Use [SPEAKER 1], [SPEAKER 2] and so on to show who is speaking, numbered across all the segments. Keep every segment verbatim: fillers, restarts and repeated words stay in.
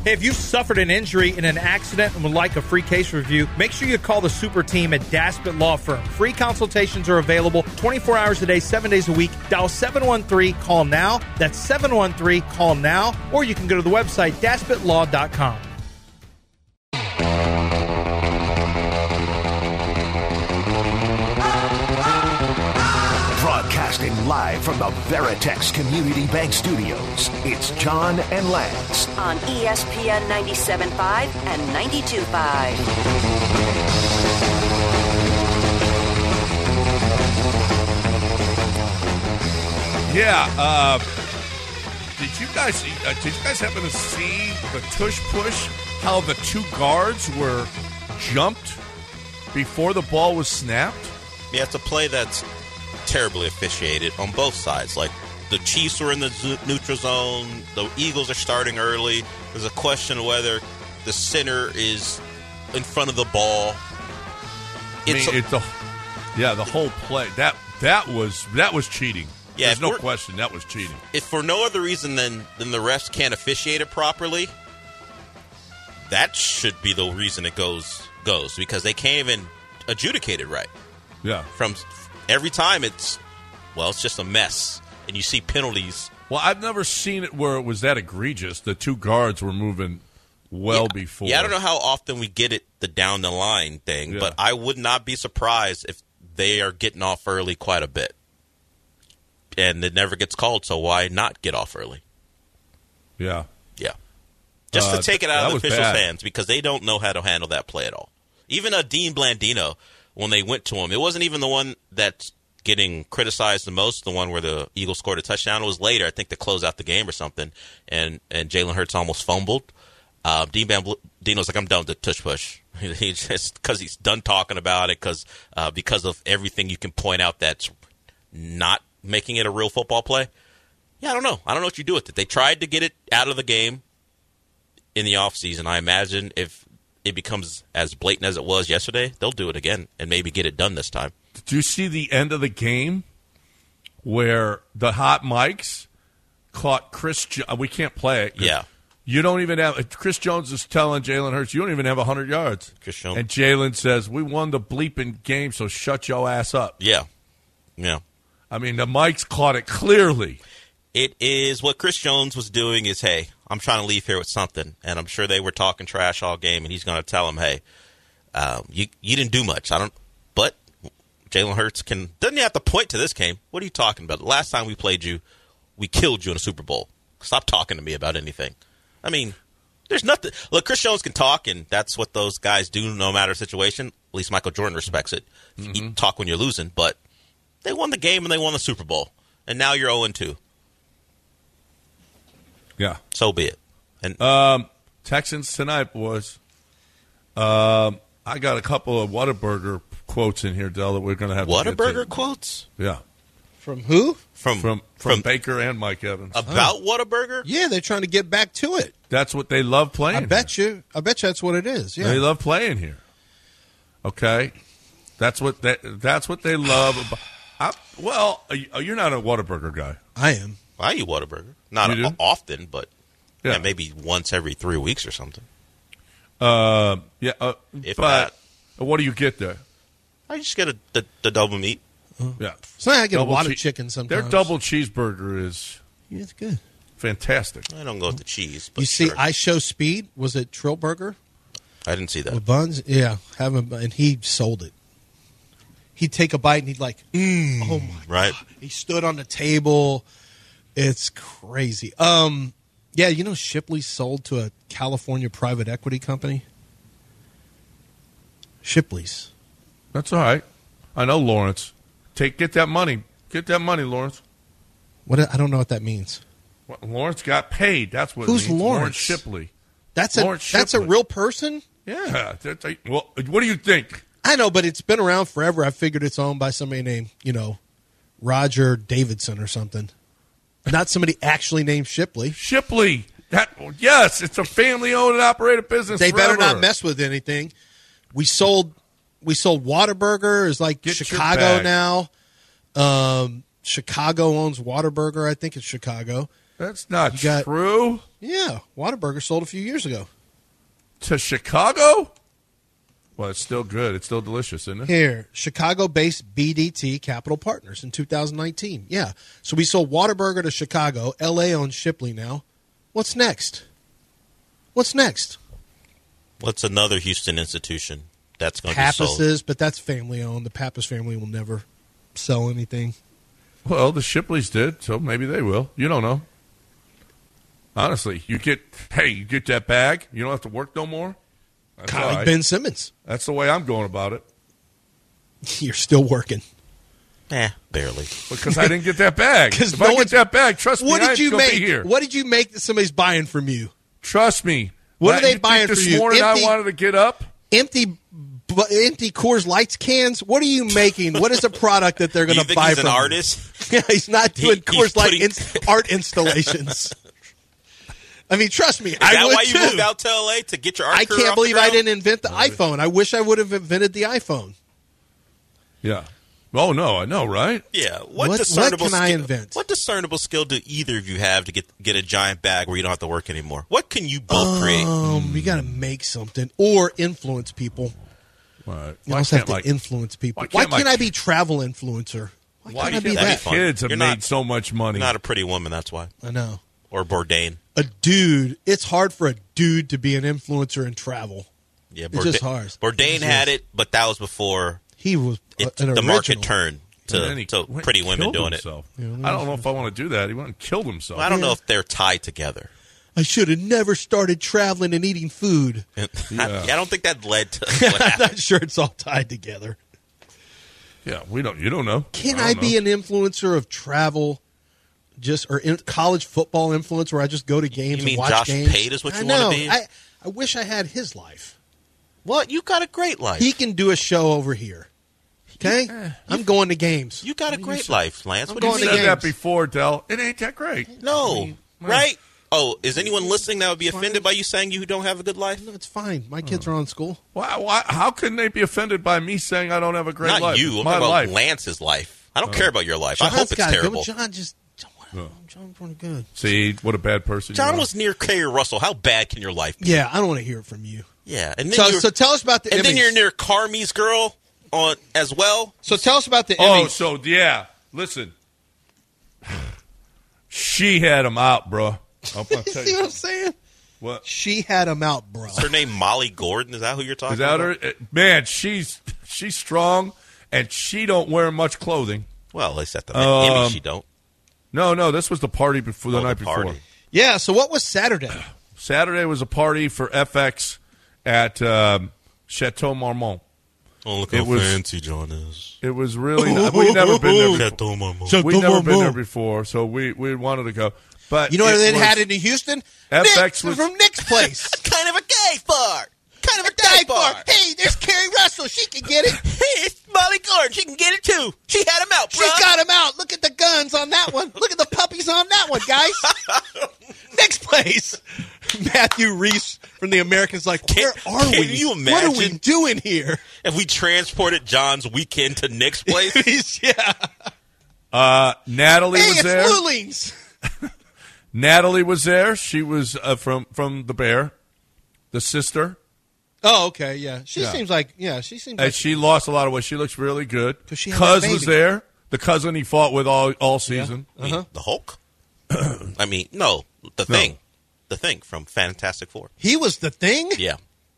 [SPEAKER 1] Hey, if you've suffered an injury in an accident and would like a free case review, make sure you call the super team at Daspit Law Firm. Free consultations are available twenty-four hours a day, seven days a week. Dial seven one three, call now. That's seven one three, call now. Or you can go to the website, daspit law dot com.
[SPEAKER 2] Broadcasting live from the Veritex Community Bank Studios, it's John and Lance
[SPEAKER 3] on E S P N ninety-seven point five and ninety-two point five.
[SPEAKER 4] Yeah, uh, did you guys uh, did you guys happen to see the tush push? How the two guards were jumped before the ball was snapped?
[SPEAKER 5] Yeah, it's a play that's terribly officiated on both sides. Like, the Chiefs were in the z- neutral zone. The Eagles are starting early. There's a question of whether the center is in front of the ball. It's,
[SPEAKER 4] I mean, it's a, yeah, the whole play that that was that was cheating.
[SPEAKER 5] Yeah,
[SPEAKER 4] There's no question that was cheating.
[SPEAKER 5] If for no other reason than than the refs can't officiate it properly, that should be the reason it goes goes because they can't even adjudicate it right.
[SPEAKER 4] Yeah,
[SPEAKER 5] from. Every time it's, well, it's just a mess, and you see penalties.
[SPEAKER 4] Well, I've never seen it where it was that egregious. The two guards were moving well
[SPEAKER 5] yeah,
[SPEAKER 4] before.
[SPEAKER 5] Yeah, I don't know how often we get it, the down the line thing, yeah. but I would not be surprised if they are getting off early quite a bit. And it never gets called, so why not get off early?
[SPEAKER 4] Yeah.
[SPEAKER 5] Yeah. Just uh, to take it out of the officials'
[SPEAKER 4] bad.
[SPEAKER 5] hands because they don't know how to handle that play at all. Even a Dean Blandino, when they went to him, it wasn't even the one that's getting criticized the most, the one where the Eagles scored a touchdown. It was later, I think, to close out the game or something, and, and Jalen Hurts almost fumbled. Uh, Dean Blandino's like, I'm done with the tush push. He just because he's done talking about it because uh, because of everything you can point out that's not making it a real football play. Yeah, I don't know. I don't know what you do with it. They tried to get it out of the game in the offseason. I imagine if it becomes as blatant as it was yesterday, they'll do it again and maybe get it done this time.
[SPEAKER 4] Did you see the end of the game where the hot mics caught Chris jo- we can't play it.
[SPEAKER 5] Yeah.
[SPEAKER 4] You don't even have – Chris Jones is telling Jalen Hurts, you don't even have one hundred yards.
[SPEAKER 5] Chris Jones.
[SPEAKER 4] And Jalen says, we won the bleeping game, so shut your ass up.
[SPEAKER 5] Yeah. Yeah.
[SPEAKER 4] I mean, the mics caught it clearly.
[SPEAKER 5] It is what Chris Jones was doing is, hey, I'm trying to leave here with something. And I'm sure they were talking trash all game, and he's going to tell them, hey, um, you you didn't do much. I don't. But Jalen Hurts can doesn't have to point to this game. What are you talking about? The last time we played you, we killed you in a Super Bowl. Stop talking to me about anything. I mean, there's nothing. Look, Chris Jones can talk, and that's what those guys do no matter the situation. At least Michael Jordan respects it. Mm-hmm. You talk when you're losing, but they won the game and they won the Super Bowl. And now you're oh and two.
[SPEAKER 4] Yeah.
[SPEAKER 5] So be it. And
[SPEAKER 4] um, Texans tonight, boys. Um, I got a couple of Whataburger quotes in here, Del, that we're going to have
[SPEAKER 5] Whataburger
[SPEAKER 4] to get to.
[SPEAKER 5] quotes?
[SPEAKER 4] Yeah.
[SPEAKER 6] From who?
[SPEAKER 5] From
[SPEAKER 4] from, from, from Baker and Mike Evans.
[SPEAKER 5] About oh. Whataburger?
[SPEAKER 6] Yeah, they're trying to get back to it.
[SPEAKER 4] That's what they love playing.
[SPEAKER 6] I bet
[SPEAKER 4] here.
[SPEAKER 6] you. I bet you that's what it is. Yeah,
[SPEAKER 4] they love playing here. Okay, that's what they, that's what they love. About, I, well, you're not a Whataburger guy.
[SPEAKER 6] I am.
[SPEAKER 5] I eat Whataburger. Not a, often, but yeah. Yeah, maybe once every three weeks or something.
[SPEAKER 4] Uh, yeah. Uh,
[SPEAKER 5] if
[SPEAKER 4] but
[SPEAKER 5] that,
[SPEAKER 4] what do you get there?
[SPEAKER 5] I just get a, the, the double meat.
[SPEAKER 4] Yeah.
[SPEAKER 6] So I get
[SPEAKER 4] double
[SPEAKER 6] a lot
[SPEAKER 4] che-
[SPEAKER 6] of chicken sometimes.
[SPEAKER 4] Their double cheeseburger is
[SPEAKER 6] yeah, it's good.
[SPEAKER 4] Fantastic.
[SPEAKER 5] I don't go with the cheese. But
[SPEAKER 6] you see,
[SPEAKER 5] sure.
[SPEAKER 6] I Show Speed. Was it Trillburger?
[SPEAKER 5] I didn't see that.
[SPEAKER 6] With buns? Yeah. Have him, and he sold it. He'd take a bite, and he'd like, mm, oh, my
[SPEAKER 5] right.
[SPEAKER 6] God. He stood on the table. It's crazy. Um, yeah, you know Shipley sold to a California private equity company? Shipley's.
[SPEAKER 4] That's all right. I know Lawrence. Take Get that money. Get that money, Lawrence.
[SPEAKER 6] What I don't know what that means.
[SPEAKER 4] Well, Lawrence got paid. That's what
[SPEAKER 6] Who's
[SPEAKER 4] it means.
[SPEAKER 6] Lawrence?
[SPEAKER 4] Lawrence Shipley.
[SPEAKER 6] That's
[SPEAKER 4] Lawrence
[SPEAKER 6] a that's
[SPEAKER 4] Shipley.
[SPEAKER 6] a real person?
[SPEAKER 4] Yeah. Well, what do you think?
[SPEAKER 6] I know, but it's been around forever. I figured it's owned by somebody named, you know, Roger Davidson or something. Not somebody actually named Shipley.
[SPEAKER 4] Shipley. That yes, it's a family-owned and operated business.
[SPEAKER 6] They
[SPEAKER 4] forever.
[SPEAKER 6] better not mess with anything. We sold we sold Whataburger. It's like
[SPEAKER 4] Get
[SPEAKER 6] Chicago now. Um, Chicago owns Whataburger. I think it's Chicago.
[SPEAKER 4] That's not
[SPEAKER 6] You got-
[SPEAKER 4] true.
[SPEAKER 6] Yeah, Whataburger sold a few years ago.
[SPEAKER 4] To Chicago? Well, it's still good. It's still delicious, isn't it?
[SPEAKER 6] Here, Chicago-based B D T Capital Partners in two thousand nineteen. Yeah, so we sold Whataburger to Chicago. L A owns Shipley now. What's next? What's next?
[SPEAKER 5] What's another Houston institution that's going to be sold?
[SPEAKER 6] Pappas's, but that's family-owned. The Pappas family will never sell anything.
[SPEAKER 4] Well, the Shipleys did, so maybe they will. You don't know. Honestly, you get hey, you get that bag. You don't have to work no more. That's
[SPEAKER 6] Kind
[SPEAKER 4] all
[SPEAKER 6] of like
[SPEAKER 4] right.
[SPEAKER 6] Ben Simmons.
[SPEAKER 4] That's the way I'm going about it.
[SPEAKER 6] You're still working.
[SPEAKER 5] Eh, barely.
[SPEAKER 4] Because I didn't get that bag.
[SPEAKER 6] 'Cause
[SPEAKER 4] If
[SPEAKER 6] no
[SPEAKER 4] I get
[SPEAKER 6] one's-
[SPEAKER 4] that bag, trust
[SPEAKER 6] What
[SPEAKER 4] me, I
[SPEAKER 6] did
[SPEAKER 4] ain't
[SPEAKER 6] you
[SPEAKER 4] gonna
[SPEAKER 6] make?
[SPEAKER 4] be here.
[SPEAKER 6] What did you make that somebody's buying from you?
[SPEAKER 4] Trust me.
[SPEAKER 6] What
[SPEAKER 4] Now,
[SPEAKER 6] are they
[SPEAKER 4] you think
[SPEAKER 6] buying
[SPEAKER 4] this
[SPEAKER 6] for you?
[SPEAKER 4] morning
[SPEAKER 6] Empty-
[SPEAKER 4] I wanted to get up.
[SPEAKER 6] Empty, bu- empty Coors Lights cans. What are you making? What is the product that they're going
[SPEAKER 5] You
[SPEAKER 6] to
[SPEAKER 5] think
[SPEAKER 6] buy
[SPEAKER 5] he's
[SPEAKER 6] from
[SPEAKER 5] an
[SPEAKER 6] you?
[SPEAKER 5] artist?
[SPEAKER 6] Yeah, he's not doing
[SPEAKER 5] He- he's
[SPEAKER 6] Coors Light
[SPEAKER 5] putting-
[SPEAKER 6] ins- art installations. I mean, trust me,
[SPEAKER 5] Is
[SPEAKER 6] I
[SPEAKER 5] that
[SPEAKER 6] would
[SPEAKER 5] why you
[SPEAKER 6] too.
[SPEAKER 5] moved out to L A to get your art
[SPEAKER 6] I
[SPEAKER 5] career
[SPEAKER 6] can't
[SPEAKER 5] off the
[SPEAKER 6] believe I
[SPEAKER 5] ground?
[SPEAKER 6] didn't invent the iPhone. I wish I would have invented the iPhone.
[SPEAKER 4] Yeah. Oh no, I know, right?
[SPEAKER 5] Yeah. What,
[SPEAKER 6] What- what
[SPEAKER 5] discernible
[SPEAKER 6] can I
[SPEAKER 5] skill,
[SPEAKER 6] invent?
[SPEAKER 5] What discernible skill do either of you have to get get a giant bag where you don't have to work anymore? What can you both create?
[SPEAKER 6] Um, you got to make something or influence people.
[SPEAKER 4] Right.
[SPEAKER 6] You
[SPEAKER 4] Why
[SPEAKER 6] also have
[SPEAKER 4] can't
[SPEAKER 6] to
[SPEAKER 4] my
[SPEAKER 6] influence people.
[SPEAKER 4] why
[SPEAKER 6] Why
[SPEAKER 4] can't
[SPEAKER 6] can't,
[SPEAKER 4] my-
[SPEAKER 6] I be travel influencer? Why,
[SPEAKER 4] why
[SPEAKER 6] can't I
[SPEAKER 4] can't
[SPEAKER 6] be
[SPEAKER 4] my
[SPEAKER 5] That'd
[SPEAKER 6] that?
[SPEAKER 5] be fun.
[SPEAKER 4] kids have
[SPEAKER 5] You're
[SPEAKER 4] made
[SPEAKER 5] not-
[SPEAKER 4] so much money?
[SPEAKER 5] Not a pretty woman, that's why.
[SPEAKER 6] I know.
[SPEAKER 5] Or Bourdain.
[SPEAKER 6] A dude. It's hard for a dude to be an influencer in travel.
[SPEAKER 5] Yeah,
[SPEAKER 6] It's just hard.
[SPEAKER 5] Bourdain
[SPEAKER 6] It
[SPEAKER 5] had
[SPEAKER 6] is.
[SPEAKER 5] it, but that was before
[SPEAKER 6] He was a-
[SPEAKER 5] it,
[SPEAKER 6] an
[SPEAKER 5] the
[SPEAKER 6] original.
[SPEAKER 5] market turned
[SPEAKER 4] And then
[SPEAKER 5] to,
[SPEAKER 4] he
[SPEAKER 5] to
[SPEAKER 4] went
[SPEAKER 5] pretty
[SPEAKER 4] and
[SPEAKER 5] women
[SPEAKER 4] killed
[SPEAKER 5] doing
[SPEAKER 4] himself.
[SPEAKER 6] Yeah,
[SPEAKER 4] I don't know if I want to do that. He went and killed himself.
[SPEAKER 5] it. I don't know
[SPEAKER 6] Yeah.
[SPEAKER 5] if they're tied together.
[SPEAKER 6] I should have never started traveling and eating food.
[SPEAKER 5] I,
[SPEAKER 4] Yeah.
[SPEAKER 5] I don't think that led to what
[SPEAKER 6] I'm
[SPEAKER 5] happened.
[SPEAKER 6] not sure it's all tied together.
[SPEAKER 4] Yeah, we don't. You don't know.
[SPEAKER 6] Can
[SPEAKER 4] I
[SPEAKER 6] I,
[SPEAKER 4] don't
[SPEAKER 6] be
[SPEAKER 4] know.
[SPEAKER 6] an influencer of travel, just or in college football influencer where I just go to games
[SPEAKER 5] You mean
[SPEAKER 6] and watch
[SPEAKER 5] Josh
[SPEAKER 6] games?
[SPEAKER 5] Pate is what
[SPEAKER 6] I
[SPEAKER 5] you wanna
[SPEAKER 6] know.
[SPEAKER 5] be?
[SPEAKER 6] I, I wish I had his life.
[SPEAKER 5] What? You got a great life.
[SPEAKER 6] He can do a show over here. Okay, I'm going to games.
[SPEAKER 5] you got a great life, Lance.
[SPEAKER 6] I'm
[SPEAKER 5] What do you
[SPEAKER 6] going
[SPEAKER 4] You
[SPEAKER 6] to
[SPEAKER 5] mean?
[SPEAKER 4] said that
[SPEAKER 6] games.
[SPEAKER 4] before, Del. It ain't that great.
[SPEAKER 5] No, right? Oh, is anyone listening that would be offended by you saying you don't have a good life?
[SPEAKER 6] No, it's fine. My kids are on school.
[SPEAKER 4] Why, why, how couldn't they be offended by me saying I don't have a great
[SPEAKER 5] Not
[SPEAKER 4] life?
[SPEAKER 5] you.
[SPEAKER 4] It's
[SPEAKER 5] I'm
[SPEAKER 4] my
[SPEAKER 5] talking about
[SPEAKER 4] life.
[SPEAKER 5] Lance's life. I don't care about your life. I
[SPEAKER 6] John's
[SPEAKER 5] hope it's
[SPEAKER 6] gotta go.
[SPEAKER 5] terrible.
[SPEAKER 6] John just. John, John's pretty good.
[SPEAKER 4] See, what a bad person
[SPEAKER 5] John
[SPEAKER 4] you are.
[SPEAKER 5] was near Kerry Russell. How bad can your life be?
[SPEAKER 6] Yeah, I don't want to hear it from you.
[SPEAKER 5] Yeah, and then
[SPEAKER 6] So,
[SPEAKER 5] you're,
[SPEAKER 6] so tell us about the
[SPEAKER 5] and then
[SPEAKER 6] Emmys.
[SPEAKER 5] you're near Carmi's girl on as well.
[SPEAKER 6] So tell us about the
[SPEAKER 4] Oh,
[SPEAKER 6] Emmys.
[SPEAKER 4] so yeah. Listen, she had him out, bro. I'll, I'll
[SPEAKER 6] You
[SPEAKER 4] tell
[SPEAKER 6] see
[SPEAKER 4] you
[SPEAKER 6] what I'm saying?
[SPEAKER 4] what.
[SPEAKER 6] She had him out, bro.
[SPEAKER 5] Is her name Molly Gordon? Is that who you're talking
[SPEAKER 4] Is that
[SPEAKER 5] about?
[SPEAKER 4] her? Uh, Man, she's she's strong, and she don't wear much clothing.
[SPEAKER 5] Well, at least at the
[SPEAKER 4] Um,
[SPEAKER 5] Emmy she don't.
[SPEAKER 4] No, no, this was the party before the
[SPEAKER 5] Oh, the
[SPEAKER 4] night
[SPEAKER 5] party.
[SPEAKER 4] before.
[SPEAKER 6] Yeah. So what was Saturday?
[SPEAKER 4] Saturday was a party for F X at um, Chateau Marmont.
[SPEAKER 5] Oh, look
[SPEAKER 4] It
[SPEAKER 5] how
[SPEAKER 4] was-
[SPEAKER 5] fancy John is.
[SPEAKER 4] It was really not, we'd never been there before.
[SPEAKER 5] Chateau Marmont.
[SPEAKER 6] So-
[SPEAKER 4] We'd never been there
[SPEAKER 6] Marmont.
[SPEAKER 4] before, so we, we wanted to go. But
[SPEAKER 6] You know what
[SPEAKER 4] it
[SPEAKER 6] they
[SPEAKER 4] was-
[SPEAKER 6] had in Houston?
[SPEAKER 4] F X
[SPEAKER 6] Nick,
[SPEAKER 4] was-
[SPEAKER 6] from Nick's place.
[SPEAKER 5] kind of a gay bar. Kind of a
[SPEAKER 6] Guy
[SPEAKER 5] gay bar.
[SPEAKER 6] bar. Hey, there's Carrie Russell. She can get it.
[SPEAKER 5] Hey, it's Molly Gordon. She can get it too. She had him out,
[SPEAKER 6] She
[SPEAKER 5] bro.
[SPEAKER 6] got him out. Look at the guns on that one. Look at the puppies on that one, guys. Nick's place. Matthew Reese from The Americans like, where
[SPEAKER 5] Can-
[SPEAKER 6] are
[SPEAKER 5] can
[SPEAKER 6] we?
[SPEAKER 5] you
[SPEAKER 6] What are we
[SPEAKER 5] imagine?
[SPEAKER 6] doing here?
[SPEAKER 5] If we transported John's weekend to Nick's place,
[SPEAKER 6] He's- yeah.
[SPEAKER 4] Uh, Natalie
[SPEAKER 6] Hey,
[SPEAKER 4] was
[SPEAKER 6] it's
[SPEAKER 4] there.
[SPEAKER 6] Lulings.
[SPEAKER 4] Natalie was there. She was uh, from from the Bear, the sister.
[SPEAKER 6] Oh, okay, yeah. She
[SPEAKER 4] Yeah.
[SPEAKER 6] seems like, yeah, she seems
[SPEAKER 4] And
[SPEAKER 6] like.
[SPEAKER 4] she lost a lot of weight. She looks really good.
[SPEAKER 6] 'Cause she had
[SPEAKER 4] Cuz
[SPEAKER 6] that
[SPEAKER 4] was
[SPEAKER 6] baby.
[SPEAKER 4] there. The cousin he fought with all all season.
[SPEAKER 5] I mean,
[SPEAKER 6] Uh-huh.
[SPEAKER 5] the Hulk. I mean, no, the
[SPEAKER 4] No.
[SPEAKER 5] thing, the thing from Fantastic Four.
[SPEAKER 6] He was the thing?
[SPEAKER 5] Yeah,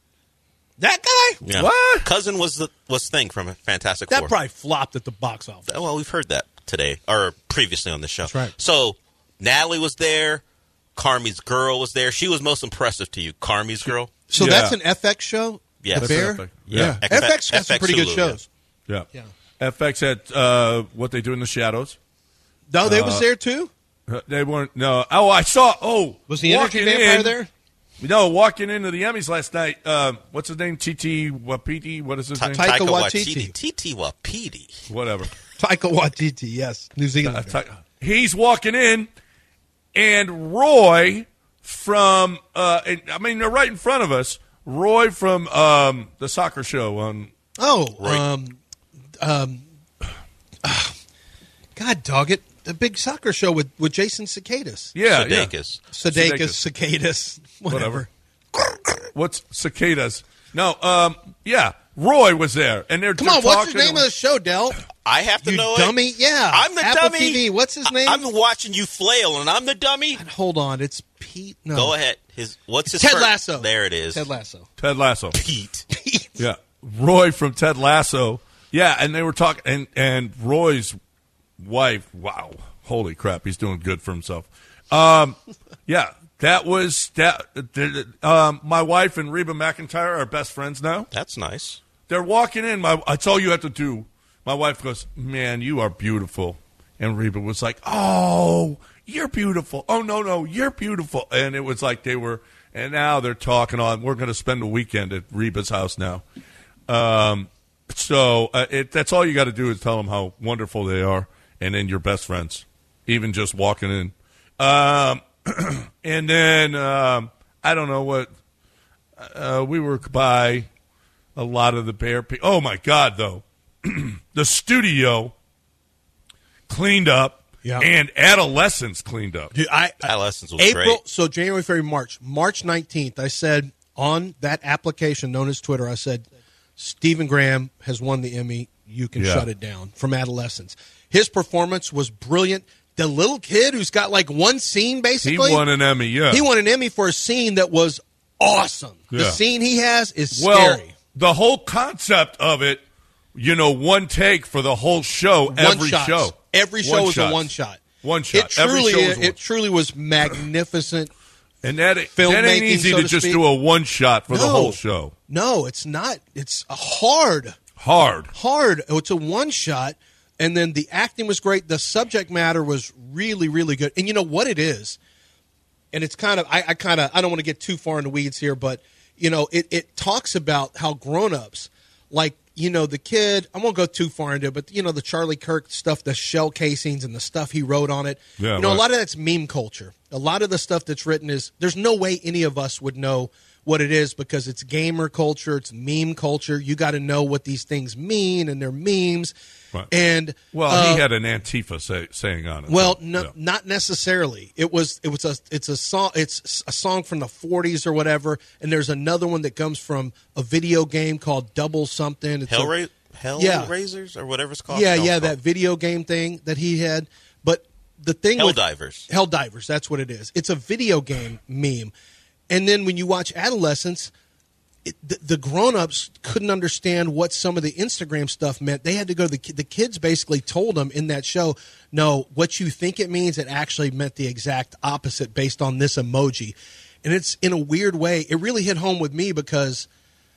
[SPEAKER 6] That guy?
[SPEAKER 5] yeah.
[SPEAKER 4] What?
[SPEAKER 5] Cousin was the was thing from Fantastic
[SPEAKER 6] That
[SPEAKER 5] Four.
[SPEAKER 6] probably flopped at the box office.
[SPEAKER 5] Well, we've heard that today or previously on the show.
[SPEAKER 6] That's right.
[SPEAKER 5] So Natalie was there. Carmi's girl was there. She was most impressive to you. Carmi's girl.
[SPEAKER 6] So
[SPEAKER 4] Yeah.
[SPEAKER 6] that's an F X show?
[SPEAKER 5] Yes.
[SPEAKER 6] The
[SPEAKER 4] That's
[SPEAKER 6] Bear?
[SPEAKER 4] F X.
[SPEAKER 6] Yeah.
[SPEAKER 4] Yeah.
[SPEAKER 6] F X got some
[SPEAKER 5] F X
[SPEAKER 6] pretty good
[SPEAKER 5] Hulu,
[SPEAKER 6] shows.
[SPEAKER 4] Yeah.
[SPEAKER 6] Yeah.
[SPEAKER 4] F X had uh, What They Do in the Shadows.
[SPEAKER 6] No, they
[SPEAKER 4] Uh,
[SPEAKER 6] was there too?
[SPEAKER 4] Uh, They weren't. No. Oh, I saw. Oh,
[SPEAKER 6] Was the Energy
[SPEAKER 4] walking
[SPEAKER 6] Vampire
[SPEAKER 4] in-
[SPEAKER 6] there?
[SPEAKER 4] No, walking into the Emmys last night. Um, what's his name? T T Wapiti. What is his
[SPEAKER 5] Ta-
[SPEAKER 4] name?
[SPEAKER 6] Taika
[SPEAKER 5] Taika
[SPEAKER 6] Waititi.
[SPEAKER 5] Waititi. T T Wapiti.
[SPEAKER 4] Whatever.
[SPEAKER 6] Taika Waititi, yes. New
[SPEAKER 4] Uh,
[SPEAKER 6] Zealand.
[SPEAKER 4] Ta- He's walking in, and Roy from. Uh, and, I mean, they're right in front of us. Roy from um, the soccer show on.
[SPEAKER 6] Oh,
[SPEAKER 5] Right.
[SPEAKER 6] um, um, God dog it. the big soccer show with, with Jason Sudeikis.
[SPEAKER 4] Yeah, yeah.
[SPEAKER 5] Sudeikis.
[SPEAKER 6] Sudeikis, Sudeikis, whatever.
[SPEAKER 4] Whatever. What's cicadas? No, um, yeah. Roy was there, and they're
[SPEAKER 6] Come
[SPEAKER 4] they're
[SPEAKER 6] on, what's the
[SPEAKER 4] talking
[SPEAKER 6] name of the show, Del?
[SPEAKER 5] I have to
[SPEAKER 6] You
[SPEAKER 5] know
[SPEAKER 6] dummy?
[SPEAKER 5] it.
[SPEAKER 6] Yeah,
[SPEAKER 5] I'm the
[SPEAKER 6] Apple
[SPEAKER 5] dummy.
[SPEAKER 6] T V. What's his name?
[SPEAKER 5] I'm watching you flail, and I'm the dummy.
[SPEAKER 6] Hold on, it's Pete. No,
[SPEAKER 5] Go ahead. His what's his
[SPEAKER 6] Ted
[SPEAKER 5] first-
[SPEAKER 6] Lasso.
[SPEAKER 5] There it is.
[SPEAKER 6] Ted Lasso.
[SPEAKER 4] Ted Lasso.
[SPEAKER 5] Pete.
[SPEAKER 6] Pete.
[SPEAKER 4] Yeah, Roy from Ted Lasso. Yeah, and they were talking, and and Roy's wife. Wow, holy crap, he's doing good for himself. Um, yeah, that was that. Um, my wife and Reba McEntire are best friends now.
[SPEAKER 5] That's nice.
[SPEAKER 4] They're walking in. My, that's all you have to do. My wife goes, "Man, you are beautiful," and Reba was like, "Oh, you're beautiful. Oh no, no, you're beautiful." And it was like they were. And now they're talking on. We're going to spend a weekend at Reba's house now. Um, so uh, it, that's all you got to do is tell them how wonderful they are, and then you're best friends, even just walking in. Um, and then um, I don't know what uh, we were by a lot of the Bear people. Oh my God, though, the studio cleaned up.
[SPEAKER 6] Yeah.
[SPEAKER 4] And Adolescence cleaned up.
[SPEAKER 6] Dude, I,
[SPEAKER 5] Adolescence was
[SPEAKER 6] April,
[SPEAKER 5] great.
[SPEAKER 6] So January, February, March. March nineteenth, I said on that application known as Twitter, I said, Stephen Graham has won the Emmy. You can
[SPEAKER 4] Yeah.
[SPEAKER 6] shut it down from Adolescence. His performance was brilliant. The little kid who's got like one scene,
[SPEAKER 4] He
[SPEAKER 6] basically.
[SPEAKER 4] won an Emmy, yeah.
[SPEAKER 6] He won an Emmy for a scene that was awesome. The
[SPEAKER 4] Yeah.
[SPEAKER 6] scene he has is
[SPEAKER 4] Well,
[SPEAKER 6] scary.
[SPEAKER 4] the whole concept of it, you know, one take for the whole show,
[SPEAKER 6] One
[SPEAKER 4] every
[SPEAKER 6] shots.
[SPEAKER 4] show.
[SPEAKER 6] Every show
[SPEAKER 4] One
[SPEAKER 6] was
[SPEAKER 4] shots.
[SPEAKER 6] a one shot.
[SPEAKER 4] One shot.
[SPEAKER 6] It
[SPEAKER 4] Every
[SPEAKER 6] truly,
[SPEAKER 4] show was one.
[SPEAKER 6] it truly was magnificent.
[SPEAKER 4] And that, that ain't
[SPEAKER 6] filmmaking,
[SPEAKER 4] easy
[SPEAKER 6] so
[SPEAKER 4] to
[SPEAKER 6] to
[SPEAKER 4] just
[SPEAKER 6] speak.
[SPEAKER 4] do a one shot for the
[SPEAKER 6] No.
[SPEAKER 4] whole show.
[SPEAKER 6] No, it's not. It's a hard.
[SPEAKER 4] Hard.
[SPEAKER 6] hard. It's a one shot, and then the acting was great. The subject matter was really, really good. And you know what it is, and it's kind of I, I kind of I don't want to get too far in the weeds here, but you know it it talks about how grown-ups, like you know the kid. I won't go too far into it, but you know the Charlie Kirk stuff, the shell casings, and the stuff he wrote on it.
[SPEAKER 4] Yeah,
[SPEAKER 6] you know
[SPEAKER 4] right.
[SPEAKER 6] a lot of that's meme culture. A lot of the stuff that's written is there's no way any of us would know what it is because it's gamer culture, it's meme culture. You got to know what these things mean, and they're memes.
[SPEAKER 4] Right.
[SPEAKER 6] And
[SPEAKER 4] Well,
[SPEAKER 6] uh,
[SPEAKER 4] he had an Antifa say, saying on it.
[SPEAKER 6] well,
[SPEAKER 4] so,
[SPEAKER 6] no,
[SPEAKER 4] yeah.
[SPEAKER 6] not necessarily. It was it was a it's a song it's a song from the forties or whatever. And there's another one that comes from a video game called Double Something. It's a-
[SPEAKER 5] Hellra- Hell
[SPEAKER 6] Yeah.
[SPEAKER 5] Raisers or whatever it's called.
[SPEAKER 6] yeah,
[SPEAKER 5] No,
[SPEAKER 6] yeah,
[SPEAKER 5] it's
[SPEAKER 6] that
[SPEAKER 5] called
[SPEAKER 6] video game thing that he had. But the thing with
[SPEAKER 5] Helldivers.
[SPEAKER 6] Helldivers, that's what it is. It's a video game meme. And then when you watch Adolescence, it, the, the grown-ups couldn't understand what some of the Instagram stuff meant. They had to go to the, ki- the kids basically told them in that show, no, what you think it means, it actually meant the exact opposite based on this emoji. And it's in a weird way. It really hit home with me because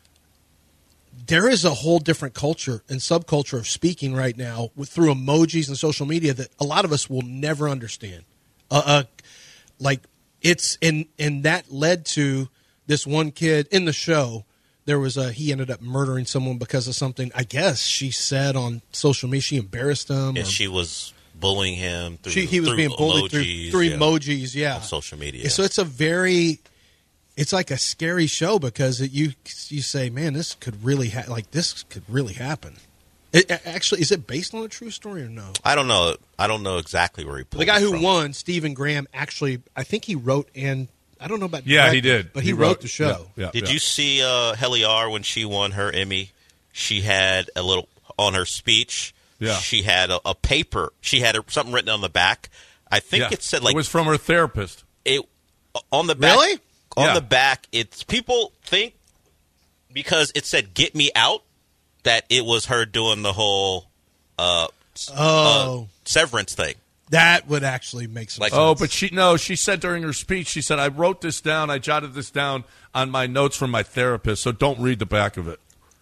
[SPEAKER 6] there is a whole different culture and subculture of speaking right now with, through emojis and social media that a lot of us will never understand. Uh, uh, like it's and and that led to this one kid in the show. There was a he ended up murdering someone because of something. I guess she said on social media she embarrassed him.
[SPEAKER 5] And
[SPEAKER 6] or
[SPEAKER 5] she was bullying him through
[SPEAKER 6] she, he was
[SPEAKER 5] through
[SPEAKER 6] being bullied
[SPEAKER 5] emojis,
[SPEAKER 6] through, through
[SPEAKER 5] yeah,
[SPEAKER 6] emojis. Yeah,
[SPEAKER 5] on social media.
[SPEAKER 6] So it's a very, it's like a scary show because it, you you say, man, this could really ha- like this could really happen. It, actually, is it based on a true story or no?
[SPEAKER 5] I don't know. I don't know exactly where he pulled
[SPEAKER 6] The guy
[SPEAKER 5] it
[SPEAKER 6] who
[SPEAKER 5] from.
[SPEAKER 6] won, Stephen Graham, actually, I think he wrote and I don't know about
[SPEAKER 4] Yeah,
[SPEAKER 6] direct,
[SPEAKER 4] he did.
[SPEAKER 6] but he,
[SPEAKER 4] He
[SPEAKER 6] wrote,
[SPEAKER 4] wrote-
[SPEAKER 6] the show.
[SPEAKER 4] Yeah, yeah.
[SPEAKER 5] Did you see uh, Helly R when she won her Emmy? She had a little on her speech.
[SPEAKER 4] Yeah.
[SPEAKER 5] She had a, a paper. She had a, something written on the back. I think
[SPEAKER 4] Yeah.
[SPEAKER 5] it said like
[SPEAKER 4] it was from her therapist.
[SPEAKER 5] it on the back.
[SPEAKER 6] Really?
[SPEAKER 5] On
[SPEAKER 4] Yeah.
[SPEAKER 5] the back, it's people think because it said "Get me out" that it was her doing the whole uh, s-
[SPEAKER 6] Oh,
[SPEAKER 5] uh, severance thing.
[SPEAKER 6] that would actually make some
[SPEAKER 5] Like-
[SPEAKER 6] sense.
[SPEAKER 4] Oh, but she no, she said during her speech, she said, I wrote this down, I jotted this down on my notes from my therapist, so don't read the back of it.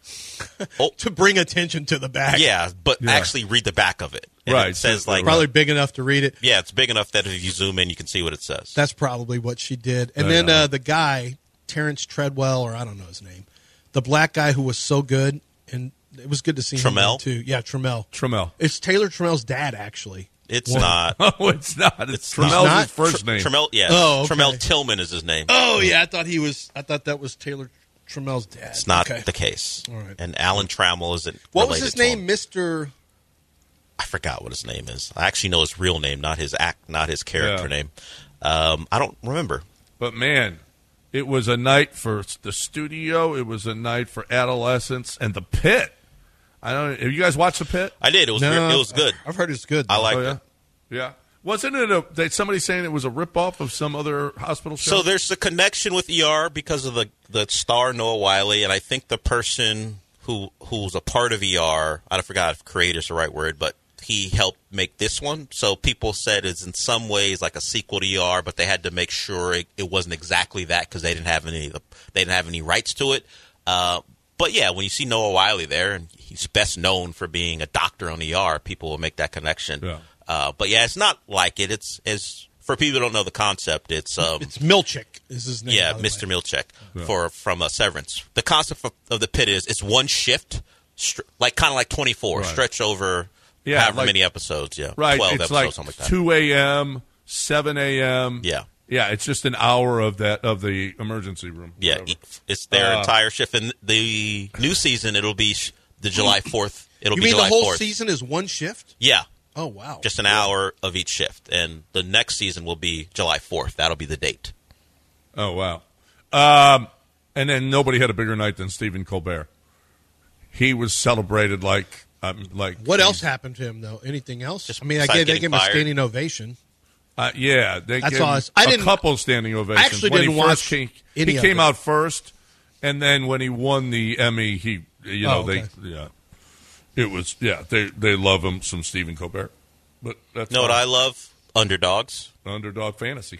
[SPEAKER 6] to bring attention to the back.
[SPEAKER 5] Yeah, but
[SPEAKER 4] Yeah.
[SPEAKER 5] actually read the back of it. And
[SPEAKER 4] Right,
[SPEAKER 5] It says
[SPEAKER 4] so-
[SPEAKER 5] like
[SPEAKER 6] Probably big enough to read it.
[SPEAKER 5] yeah, it's big enough that if you zoom in, you can see what it says.
[SPEAKER 6] That's probably what she did. And
[SPEAKER 4] Oh,
[SPEAKER 6] then
[SPEAKER 4] yeah.
[SPEAKER 6] uh, the guy, Terrence Treadwell, or I don't know his name, the black guy who was so good, and it was good to see him
[SPEAKER 5] Trammell?
[SPEAKER 6] too. Yeah, Trammell.
[SPEAKER 4] Trammell.
[SPEAKER 6] It's Taylor Trammell's dad, actually.
[SPEAKER 5] it's
[SPEAKER 6] Well,
[SPEAKER 5] not.
[SPEAKER 4] Oh, it's not. It's,
[SPEAKER 5] It's
[SPEAKER 4] Trammell's
[SPEAKER 6] not?
[SPEAKER 4] his first
[SPEAKER 5] Tr-
[SPEAKER 4] name.
[SPEAKER 5] Trammell, yeah.
[SPEAKER 6] Oh, okay.
[SPEAKER 5] Trammell Tillman is his name.
[SPEAKER 6] Oh yeah, I thought he was. I thought that was Taylor Trammell's dad.
[SPEAKER 5] It's not
[SPEAKER 6] Okay.
[SPEAKER 5] the case.
[SPEAKER 6] All right.
[SPEAKER 5] And Alan Trammell isn't.
[SPEAKER 6] What was
[SPEAKER 5] related
[SPEAKER 6] his
[SPEAKER 5] to
[SPEAKER 6] name,
[SPEAKER 5] him.
[SPEAKER 6] Mister
[SPEAKER 5] I forgot what his name is. I actually know his real name, not his act, not his character
[SPEAKER 4] Yeah.
[SPEAKER 5] name. Um, I don't remember.
[SPEAKER 4] But, man, it was a night for the studio. It was a night for adolescence. And The Pit. I don't. Have you guys watched The Pit?
[SPEAKER 5] I did. It was
[SPEAKER 6] No,
[SPEAKER 5] it was good.
[SPEAKER 6] I've heard it's good.
[SPEAKER 5] I
[SPEAKER 6] though.
[SPEAKER 5] liked
[SPEAKER 4] Oh, yeah?
[SPEAKER 5] it.
[SPEAKER 4] Yeah. Wasn't it a that somebody saying it was a ripoff of some other hospital show?
[SPEAKER 5] So there's a connection with E R because of the, the star Noah Wiley, and I think the person who who's a part of E R, I forgot if creator is the right word, but he helped make this one. So people said it's in some ways like a sequel to E R, but they had to make sure it, it wasn't exactly that because they didn't have any they didn't have any rights to it. Uh, but yeah, when you see Noah Wiley there, and he's best known for being a doctor on E R, people will make that connection.
[SPEAKER 4] Yeah.
[SPEAKER 5] Uh, but yeah, it's not like it. It's as for people who don't know the concept, it's um,
[SPEAKER 6] It's Milchick is his name.
[SPEAKER 5] yeah,
[SPEAKER 6] by the
[SPEAKER 5] Mister
[SPEAKER 6] way.
[SPEAKER 5] Milchick for from uh, Severance. The concept of, of the Pit is it's one shift, str- like kind of like twenty-four,
[SPEAKER 4] Right.
[SPEAKER 5] stretch over
[SPEAKER 4] Yeah,
[SPEAKER 5] however
[SPEAKER 4] like-
[SPEAKER 5] many episodes. Yeah,
[SPEAKER 4] right.
[SPEAKER 5] twelve
[SPEAKER 4] It's
[SPEAKER 5] episodes,
[SPEAKER 4] like
[SPEAKER 5] something like that.
[SPEAKER 4] two a.m., seven a.m.
[SPEAKER 5] Yeah.
[SPEAKER 4] Yeah, it's just an hour of that of the emergency room.
[SPEAKER 5] Yeah,
[SPEAKER 4] whatever.
[SPEAKER 5] it's their
[SPEAKER 4] Uh,
[SPEAKER 5] entire shift. And the new season, it'll be sh- the July fourth. It'll
[SPEAKER 6] You
[SPEAKER 5] be
[SPEAKER 6] mean
[SPEAKER 5] July
[SPEAKER 6] the whole
[SPEAKER 5] fourth.
[SPEAKER 6] season is one shift?
[SPEAKER 5] Yeah,
[SPEAKER 6] Oh, wow.
[SPEAKER 5] just an hour of each shift, and the next season will be July fourth. That'll be the date.
[SPEAKER 4] Oh, wow. Um, and then nobody had a bigger night than Stephen Colbert. He was celebrated like um, like
[SPEAKER 6] What else happened to him, though? Anything else?
[SPEAKER 5] Just
[SPEAKER 6] I mean, I
[SPEAKER 5] besides
[SPEAKER 6] gave, they
[SPEAKER 5] getting
[SPEAKER 6] gave him a
[SPEAKER 5] fired.
[SPEAKER 6] standing ovation.
[SPEAKER 4] Uh, yeah, they
[SPEAKER 6] That's
[SPEAKER 4] gave
[SPEAKER 6] all I
[SPEAKER 4] him
[SPEAKER 6] was- I
[SPEAKER 4] a
[SPEAKER 6] didn't-
[SPEAKER 4] couple standing ovations.
[SPEAKER 6] actually
[SPEAKER 4] when
[SPEAKER 6] didn't
[SPEAKER 4] he first
[SPEAKER 6] watch
[SPEAKER 4] came,
[SPEAKER 6] any
[SPEAKER 4] he
[SPEAKER 6] of
[SPEAKER 4] came
[SPEAKER 6] it.
[SPEAKER 4] out first, and then when he won the Emmy, he you know
[SPEAKER 6] Oh, okay.
[SPEAKER 4] they yeah, it was yeah they they love him some Stephen Colbert, but that's
[SPEAKER 5] Know what
[SPEAKER 4] fine.
[SPEAKER 5] I love? Underdogs.
[SPEAKER 4] Underdog Fantasy.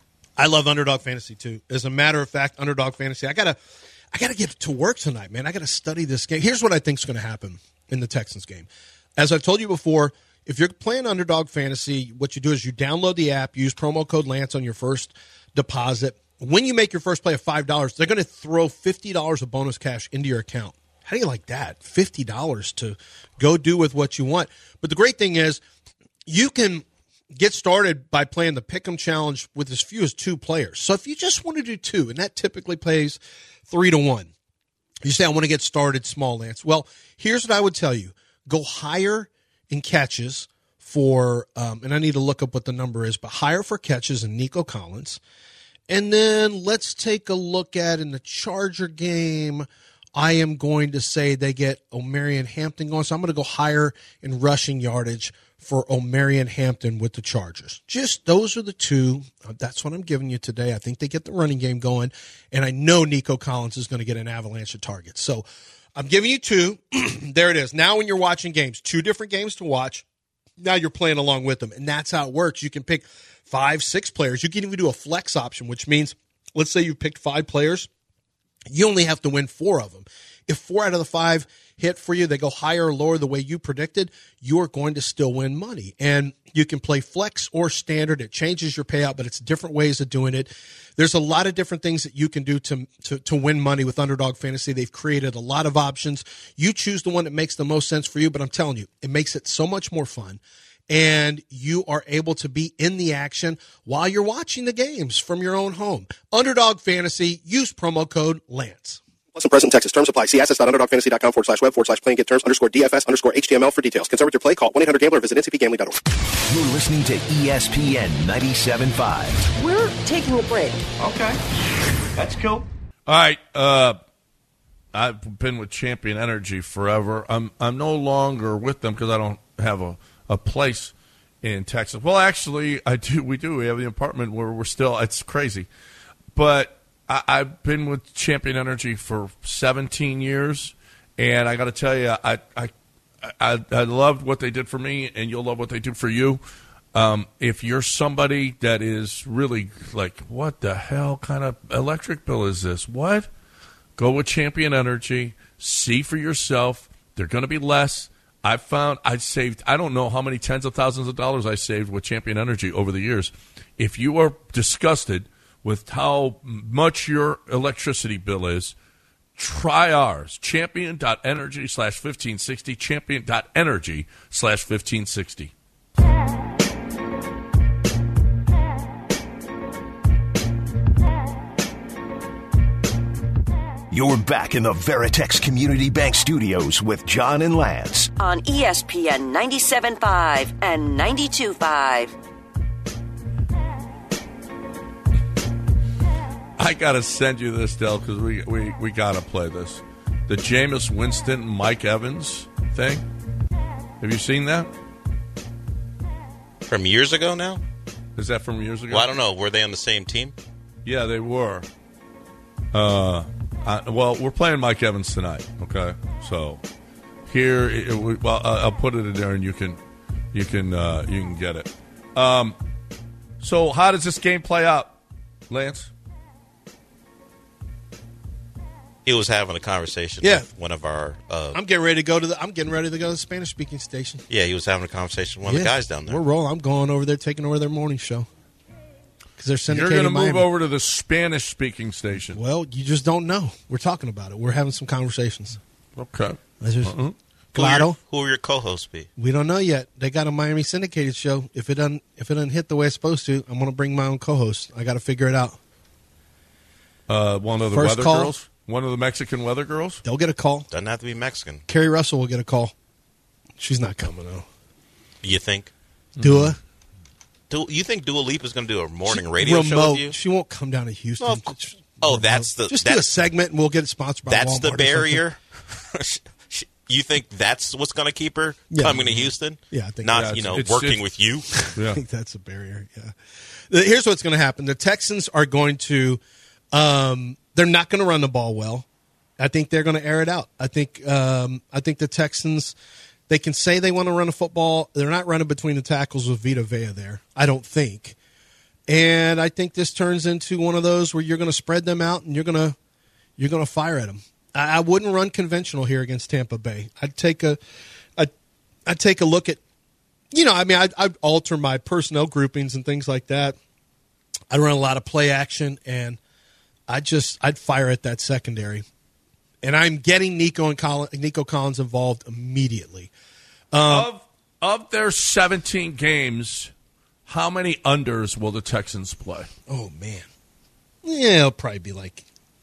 [SPEAKER 6] I love Underdog Fantasy too. As a matter of fact, Underdog Fantasy. I gotta, I gotta get to work tonight, man. I gotta study this game. Here's what I think's going to happen in the Texans game. As I've told you before, if you're playing Underdog Fantasy, what you do is you download the app, use promo code Lance on your first deposit. When you make your first play of five dollars, they're going to throw fifty dollars of bonus cash into your account. How do you like that? fifty dollars to go do with what you want. But the great thing is, you can get started by playing the Pick'em Challenge with as few as two players. So if you just want to do two, and that typically plays three to one, you say, I want to get started small, Lance. Well, here's what I would tell you. Go higher in catches for, um, and I need to look up what the number is, but higher for catches in Nico Collins. And then let's take a look at in the Charger game, I am going to say they get O'Marion Hampton going. So I'm going to go higher in rushing yardage for O'Marion Hampton with the Chargers. Just those are the two. Uh, that's what I'm giving you today. I think they get the running game going, and I know Nico Collins is going to get an avalanche of targets. So I'm giving you two. There it is. Now when you're watching games, two different games to watch. Now you're playing along with them, and that's how it works. You can pick five, six players. You can even do a flex option, which means, let's say you've picked five players. You only have to win four of them. If four out of the five hit for you, they go higher or lower the way you predicted, you're going to still win money. And you can play flex or standard. It changes your payout, but it's different ways of doing it. There's a lot of different things that you can do to, to, to win money with Underdog Fantasy. They've created a lot of options. You choose the one that makes the most sense for you, but I'm telling you, it makes it so much more fun. And you are able to be in the action while you're watching the games from your own home. Underdog Fantasy, use promo code Lance.
[SPEAKER 7] Plus and present Texas. Terms apply. See assets.underdogfantasy.com forward slash web forward slash play and get terms underscore DFS underscore HTML for details. Concerned with your play? Call one eight hundred gambler or visit N C P gambling dot org.
[SPEAKER 2] You're listening to E S P N ninety-seven point five.
[SPEAKER 3] We're taking a break.
[SPEAKER 8] Okay. That's cool.
[SPEAKER 4] All right, uh, I've been with Champion Energy forever. I'm I'm no longer with them because I don't have a, a place in Texas. Well, actually, I do. We do. We have the apartment where we're still. It's crazy, but I, I've been with Champion Energy for seventeen years, and I got to tell you, I I I I loved what they did for me, and you'll love what they do for you. Um, if you're somebody that is really like, what the hell kind of electric bill is this? What? Go with Champion Energy. See for yourself. They're going to be less. I've found I saved, I don't know how many tens of thousands of dollars I saved with Champion Energy over the years. If you are disgusted with how much your electricity bill is, try ours. Champion.energy slash 1560. Champion.energy slash 1560.
[SPEAKER 2] You're back in the Veritex Community Bank Studios with John and Lance.
[SPEAKER 3] On E S P N ninety-seven point five and ninety-two point five.
[SPEAKER 4] I got to send you this, Del, because we, we, we got to play this. The Jameis Winston, Mike Evans thing. Have you seen that?
[SPEAKER 5] From years ago now?
[SPEAKER 4] Is that from years ago?
[SPEAKER 5] Well, I don't know. Were they on the same team?
[SPEAKER 4] Yeah, they were. Uh, I, well, we're playing Mike Evans tonight. Okay, so here, it, we, well, I'll put it in there, and you can, you can, uh, you can get it. Um, so how does this game play out, Lance?
[SPEAKER 5] He was having a conversation
[SPEAKER 6] Yeah.
[SPEAKER 5] with one of our. Uh,
[SPEAKER 6] I'm getting ready to go to the. I'm getting ready to go to the Spanish speaking station.
[SPEAKER 5] yeah, he was having a conversation with one
[SPEAKER 6] Yeah.
[SPEAKER 5] of the guys down there.
[SPEAKER 6] We're rolling. I'm going over there, taking over their morning show because they're syndicating.
[SPEAKER 4] You're going to move
[SPEAKER 6] Miami.
[SPEAKER 4] over to the Spanish-speaking station.
[SPEAKER 6] Well, you just don't know. We're talking about it. We're having some conversations.
[SPEAKER 4] Okay.
[SPEAKER 6] That's just,
[SPEAKER 4] Uh-uh.
[SPEAKER 5] Who will your,
[SPEAKER 6] Glado,
[SPEAKER 5] who will your co-hosts be?
[SPEAKER 6] we don't know yet. They got a Miami syndicated show. If it doesn't, if it doesn't hit the way it's supposed to, I'm going to bring my own co-host. I got to figure it out.
[SPEAKER 4] Uh, one of the
[SPEAKER 6] First
[SPEAKER 4] weather
[SPEAKER 6] call.
[SPEAKER 4] girls? One of the Mexican weather girls?
[SPEAKER 6] They'll get a call.
[SPEAKER 5] Doesn't have to be Mexican.
[SPEAKER 6] Carrie Russell will get a call. She's not coming though.
[SPEAKER 5] You think?
[SPEAKER 6] Dua,
[SPEAKER 5] Do you think Dua Lipa is going to do a morning radio
[SPEAKER 6] remote.
[SPEAKER 5] show with you?
[SPEAKER 6] She won't come down to Houston.
[SPEAKER 5] Well, of
[SPEAKER 6] Just
[SPEAKER 5] oh,
[SPEAKER 6] remote.
[SPEAKER 5] that's the-
[SPEAKER 6] just
[SPEAKER 5] that-
[SPEAKER 6] do a segment and we'll get it sponsored by
[SPEAKER 5] That's
[SPEAKER 6] Walmart
[SPEAKER 5] the
[SPEAKER 6] or something.
[SPEAKER 5] barrier. You think that's what's going to keep her
[SPEAKER 6] Yeah.
[SPEAKER 5] coming to Houston?
[SPEAKER 6] Yeah, I think
[SPEAKER 5] not
[SPEAKER 4] Yeah,
[SPEAKER 5] you
[SPEAKER 4] it's-
[SPEAKER 5] know
[SPEAKER 4] it's-
[SPEAKER 5] working
[SPEAKER 4] it's-
[SPEAKER 5] with you.
[SPEAKER 6] I
[SPEAKER 4] Yeah.
[SPEAKER 6] think that's a barrier. Yeah. The- Here's what's going to happen. The Texans are going to. Um, they're not going to run the ball well. I think they're going to air it out. I think. Um, I think the Texans. They can say they want to run a football. They're not running between the tackles with Vita Vea there. I don't think. And I think this turns into one of those where you're going to spread them out and you're going to you're going to fire at them. I, I wouldn't run conventional here against Tampa Bay. I'd take a, I'd, I'd take a look at, you know, I mean, I'd, I'd alter my personnel groupings and things like that. I'd run a lot of play action, and I just I'd fire at that secondary. And I'm getting Nico and Collins, Nico Collins involved immediately.
[SPEAKER 4] of of their seventeen games, how many unders will the Texans play?
[SPEAKER 6] Oh man, yeah, it'll probably be like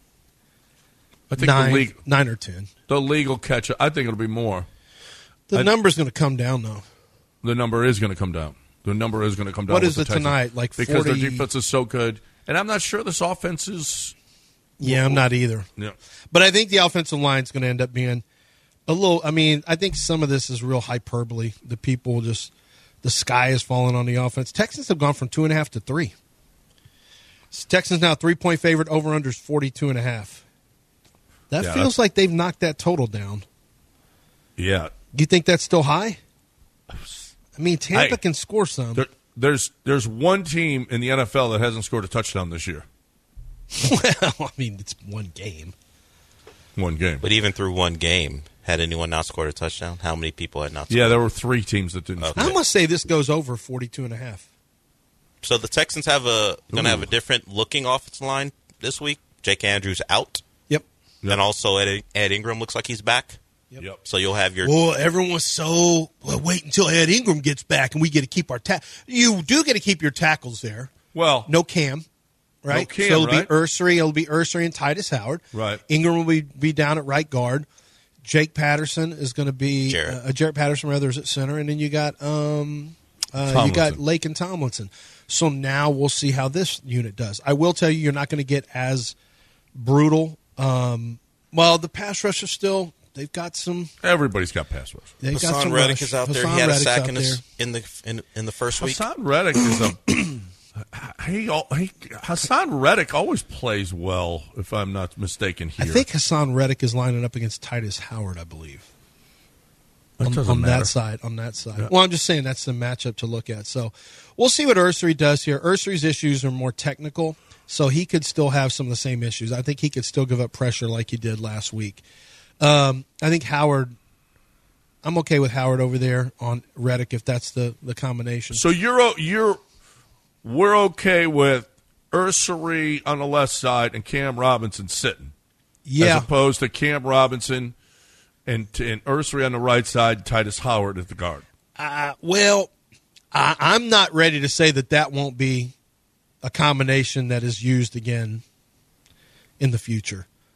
[SPEAKER 4] I think
[SPEAKER 6] nine,
[SPEAKER 4] the league
[SPEAKER 6] nine or ten.
[SPEAKER 4] the league will catch it. I think it'll be more.
[SPEAKER 6] The
[SPEAKER 4] I-
[SPEAKER 6] number's going to come down though.
[SPEAKER 4] The number is going to come down. The number is going to come down.
[SPEAKER 6] What
[SPEAKER 4] with
[SPEAKER 6] is
[SPEAKER 4] the
[SPEAKER 6] it
[SPEAKER 4] Texans.
[SPEAKER 6] tonight? Like
[SPEAKER 4] because
[SPEAKER 6] forty
[SPEAKER 4] their defense is so good, and I'm not sure this offense is.
[SPEAKER 6] Yeah, I'm not either.
[SPEAKER 4] Yeah.
[SPEAKER 6] But I think the offensive line is going to end up being a little. I mean, I think some of this is real hyperbole. The people just the sky is falling on the offense. Texans have gone from two and a half to three. Texans now three point favorite. Over under is forty two and a half. That
[SPEAKER 4] Yeah,
[SPEAKER 6] feels
[SPEAKER 4] that's-
[SPEAKER 6] like they've knocked that total down.
[SPEAKER 4] Yeah.
[SPEAKER 6] Do you think that's still high? I mean, Tampa
[SPEAKER 4] I-
[SPEAKER 6] can score some.
[SPEAKER 4] There, there's there's one team in the N F L that hasn't scored a touchdown this year.
[SPEAKER 6] Well, I mean, it's one game.
[SPEAKER 4] One game.
[SPEAKER 5] But even through one game, had anyone not scored a touchdown? How many people had not? Scored?
[SPEAKER 4] Yeah, there were three teams that didn't.
[SPEAKER 5] Okay.
[SPEAKER 4] score.
[SPEAKER 6] I must say this goes over forty-two and a half.
[SPEAKER 5] So the Texans have a going to have a
[SPEAKER 4] Ooh.
[SPEAKER 5] different looking offensive line this week. Jake Andrews out,
[SPEAKER 6] Yep.
[SPEAKER 5] and also Ed, Ed Ingram looks like he's back.
[SPEAKER 4] Yep.
[SPEAKER 5] So you'll have your
[SPEAKER 6] Well, everyone's so well. Wait until Ed Ingram gets back, and we get to keep our ta- You do get to keep your tackles there.
[SPEAKER 4] Well,
[SPEAKER 6] No Cam, right?
[SPEAKER 4] No Cam,
[SPEAKER 6] so it'll
[SPEAKER 4] right?
[SPEAKER 6] be Ursery. It'll be Ursery and Titus Howard.
[SPEAKER 4] Right.
[SPEAKER 6] Ingram will be, be down at right guard. Jake Patterson is going to be
[SPEAKER 5] Jarrett.
[SPEAKER 6] Uh, Jarrett Patterson rather is at center, and then you got um, uh, you
[SPEAKER 4] Tomlinson.
[SPEAKER 6] got Lake and Tomlinson. So now we'll see how this unit does. I will tell you, you're not going to get as brutal. Um, well, the pass rush is still. They've got some.
[SPEAKER 4] everybody's got pass rush.
[SPEAKER 6] They've got
[SPEAKER 5] Hassan
[SPEAKER 6] some
[SPEAKER 5] Reddick
[SPEAKER 6] rush.
[SPEAKER 5] is out there.
[SPEAKER 6] Hassan
[SPEAKER 5] He had a
[SPEAKER 6] Reddick's
[SPEAKER 5] sack
[SPEAKER 6] out
[SPEAKER 5] in, his, in the in, in the first week.
[SPEAKER 4] Hassan Reddick is a he, he. Hassan Reddick always plays well, if I'm not mistaken. Here,
[SPEAKER 6] I think Hassan Reddick is lining up against Titus Howard, I believe.
[SPEAKER 4] That
[SPEAKER 6] on,
[SPEAKER 4] doesn't
[SPEAKER 6] on
[SPEAKER 4] matter.
[SPEAKER 6] that side, on that side.
[SPEAKER 4] Yeah.
[SPEAKER 6] Well, I'm just saying that's the matchup to look at. So we'll see what Ursery does here. Ursery's issues are more technical, so he could still have some of the same issues. I think he could still give up pressure like he did last week. Um, I think Howard. I'm okay with Howard over there on Reddick if that's the, the combination.
[SPEAKER 4] So you're o- you're we're okay with Ursery on the left side and Cam Robinson sitting,
[SPEAKER 6] yeah,
[SPEAKER 4] as opposed to Cam Robinson and and Ursery on the right side, Titus Howard at the guard.
[SPEAKER 6] Uh, well, I, I'm not ready to say that that won't be a combination that is used again in the future.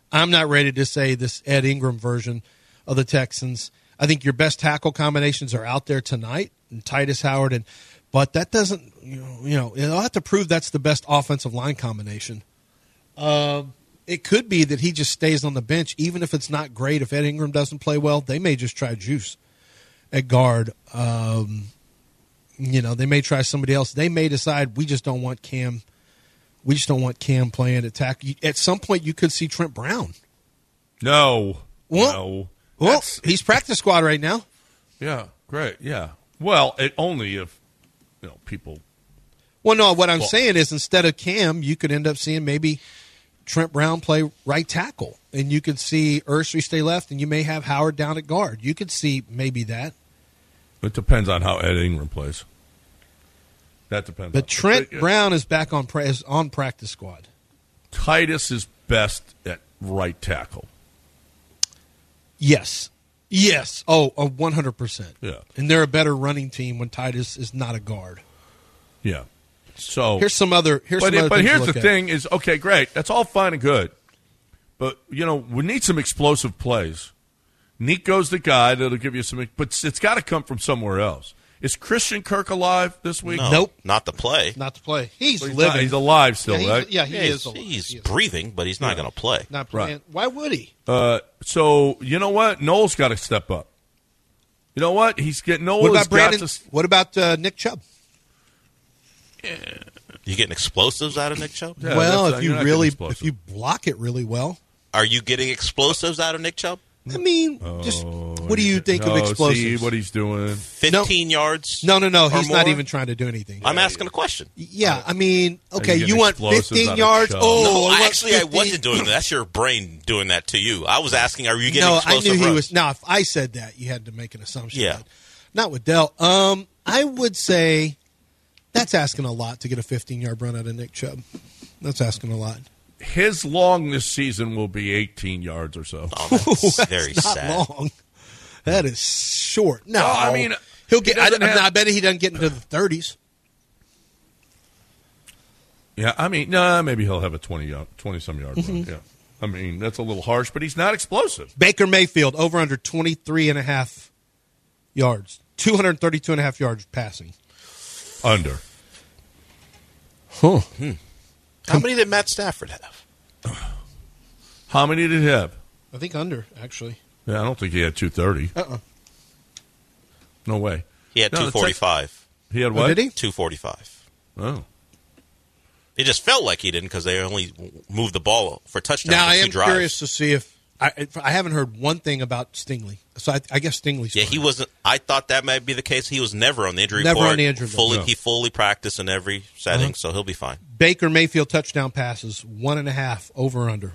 [SPEAKER 6] I'm not ready to say this Ed Ingram version of the Texans. I think your best tackle combinations are out there tonight, and Titus Howard, and but that doesn't, you know, you know, they'll have to prove that's the best offensive line combination. Uh, it could be that he just stays on the bench, even if it's not great. If Ed Ingram doesn't play well, they may just try Juice at guard. Um, you know, they may try somebody else. They may decide we just don't want Cam. We just don't want Cam playing at tackle. At some point, you could see Trent Brown.
[SPEAKER 4] No.
[SPEAKER 6] Well,
[SPEAKER 4] no.
[SPEAKER 6] Well,
[SPEAKER 4] That's-
[SPEAKER 6] he's practice squad right now.
[SPEAKER 4] Yeah, great. Yeah. Well, it only if, you know, people.
[SPEAKER 6] Well, no, what I'm
[SPEAKER 4] Well-
[SPEAKER 6] saying is instead of Cam, you could end up seeing maybe Trent Brown play right tackle, and you could see Ursary stay left, and you may have Howard down at guard. You could see maybe that.
[SPEAKER 4] It depends on how Ed Ingram plays. That depends.
[SPEAKER 6] But
[SPEAKER 4] on,
[SPEAKER 6] Trent
[SPEAKER 4] but, uh,
[SPEAKER 6] Brown is back on pra- is on practice squad.
[SPEAKER 4] Titus is best at right tackle.
[SPEAKER 6] Yes. Yes. Oh, oh one hundred percent.
[SPEAKER 4] Yeah.
[SPEAKER 6] And they're a better running team when Titus is not a guard.
[SPEAKER 4] Yeah. So
[SPEAKER 6] Here's some other Here's
[SPEAKER 4] but
[SPEAKER 6] some other
[SPEAKER 4] but
[SPEAKER 6] things to
[SPEAKER 4] here's
[SPEAKER 6] look
[SPEAKER 4] the
[SPEAKER 6] at.
[SPEAKER 4] thing: is okay, great. That's all fine and good, but you know we need some explosive plays. Nico's the guy that'll give you some, but it's got to come from somewhere else. Is Christian Kirk alive this week?
[SPEAKER 5] No,
[SPEAKER 6] Nope.
[SPEAKER 5] not the play.
[SPEAKER 6] Not to play. He's
[SPEAKER 4] Well, he's
[SPEAKER 6] living.
[SPEAKER 4] not- he's alive still,
[SPEAKER 6] yeah, he's-
[SPEAKER 4] right?
[SPEAKER 6] Yeah, he
[SPEAKER 5] Yeah,
[SPEAKER 6] is
[SPEAKER 5] he's,
[SPEAKER 6] alive.
[SPEAKER 5] he's
[SPEAKER 6] He is.
[SPEAKER 5] breathing, but he's not going to play.
[SPEAKER 6] Not playing.
[SPEAKER 4] Right.
[SPEAKER 6] Why would he?
[SPEAKER 4] Uh, so you know what? Noel's got to step up. You know what? He's getting Noel.
[SPEAKER 6] What
[SPEAKER 4] has
[SPEAKER 6] about Brandon?
[SPEAKER 4] got to,
[SPEAKER 6] What about uh, Nick Chubb?
[SPEAKER 5] You getting explosives out of Nick Chubb?
[SPEAKER 4] Yeah,
[SPEAKER 6] well,
[SPEAKER 4] that's-
[SPEAKER 6] if
[SPEAKER 4] you're
[SPEAKER 6] you
[SPEAKER 4] not
[SPEAKER 6] really,
[SPEAKER 4] getting explosive.
[SPEAKER 6] if you block it really well,
[SPEAKER 5] Are you getting explosives out of Nick Chubb?
[SPEAKER 6] I mean, just what do you think
[SPEAKER 4] no,
[SPEAKER 6] of explosives?
[SPEAKER 4] See what he's doing.
[SPEAKER 5] fifteen yards?
[SPEAKER 6] no, no, no.
[SPEAKER 5] or
[SPEAKER 6] He's not
[SPEAKER 5] more?
[SPEAKER 6] even trying to do anything.
[SPEAKER 5] I'm asking a question.
[SPEAKER 6] yeah, I mean, okay,
[SPEAKER 4] you getting
[SPEAKER 6] you want
[SPEAKER 4] explosives out
[SPEAKER 6] fifteen
[SPEAKER 4] of
[SPEAKER 6] yards?
[SPEAKER 4] Chubb?
[SPEAKER 6] Oh,
[SPEAKER 5] No,
[SPEAKER 6] I want
[SPEAKER 5] actually, I
[SPEAKER 6] fifteen.
[SPEAKER 5] wasn't doing that. That's your brain doing that to you. I was asking, are you getting
[SPEAKER 6] No, I
[SPEAKER 5] explosive
[SPEAKER 6] knew he
[SPEAKER 5] runs?
[SPEAKER 6] was. Now, if I said that, you had to make an assumption.
[SPEAKER 5] Yeah.
[SPEAKER 6] but not with Dell. Um, I would say that's asking a lot to get a fifteen-yard run out of Nick Chubb. That's asking a lot.
[SPEAKER 4] His long this season will be eighteen yards or so.
[SPEAKER 5] Oh, that's
[SPEAKER 6] That's
[SPEAKER 5] very
[SPEAKER 6] not
[SPEAKER 5] sad.
[SPEAKER 6] long. That is short. No,
[SPEAKER 4] No, I mean,
[SPEAKER 6] he'll
[SPEAKER 4] he
[SPEAKER 6] get. I,
[SPEAKER 4] doesn't
[SPEAKER 6] I,
[SPEAKER 4] have-
[SPEAKER 6] I bet he doesn't get into the thirties.
[SPEAKER 4] Yeah, I mean, no, maybe he'll have a twenty yard, twenty some yard
[SPEAKER 6] Mm-hmm.
[SPEAKER 4] run. Yeah, I mean that's a little harsh, but he's not explosive.
[SPEAKER 6] Baker Mayfield over under twenty-three and a half yards, two hundred thirty-two and a half yards passing.
[SPEAKER 4] Under.
[SPEAKER 6] Huh.
[SPEAKER 5] How many did Matt Stafford have?
[SPEAKER 4] How many did he have?
[SPEAKER 6] I think under actually.
[SPEAKER 4] Yeah, I don't think he had two thirty.
[SPEAKER 6] Uh uh
[SPEAKER 4] No way.
[SPEAKER 5] He had
[SPEAKER 4] No, the
[SPEAKER 5] two forty-five.
[SPEAKER 4] He had
[SPEAKER 6] Oh,
[SPEAKER 4] what?
[SPEAKER 6] did he?
[SPEAKER 5] two forty-five.
[SPEAKER 4] Oh,
[SPEAKER 5] It just felt like he didn't because they only moved the ball for touchdowns.
[SPEAKER 6] Now
[SPEAKER 5] a
[SPEAKER 6] I
[SPEAKER 5] few
[SPEAKER 6] am
[SPEAKER 5] drives.
[SPEAKER 6] curious to see if I, if I haven't heard one thing about Stingley. So I, I guess Stingley's
[SPEAKER 5] Yeah,
[SPEAKER 6] fine.
[SPEAKER 5] he wasn't. I thought that might be the case. He was never on the injury
[SPEAKER 6] Never
[SPEAKER 5] report.
[SPEAKER 6] on the injury report.
[SPEAKER 5] Fully,
[SPEAKER 4] No.
[SPEAKER 5] he fully practiced in every setting,
[SPEAKER 6] Uh-huh.
[SPEAKER 5] so he'll be fine.
[SPEAKER 6] Baker Mayfield touchdown passes one and a half over under.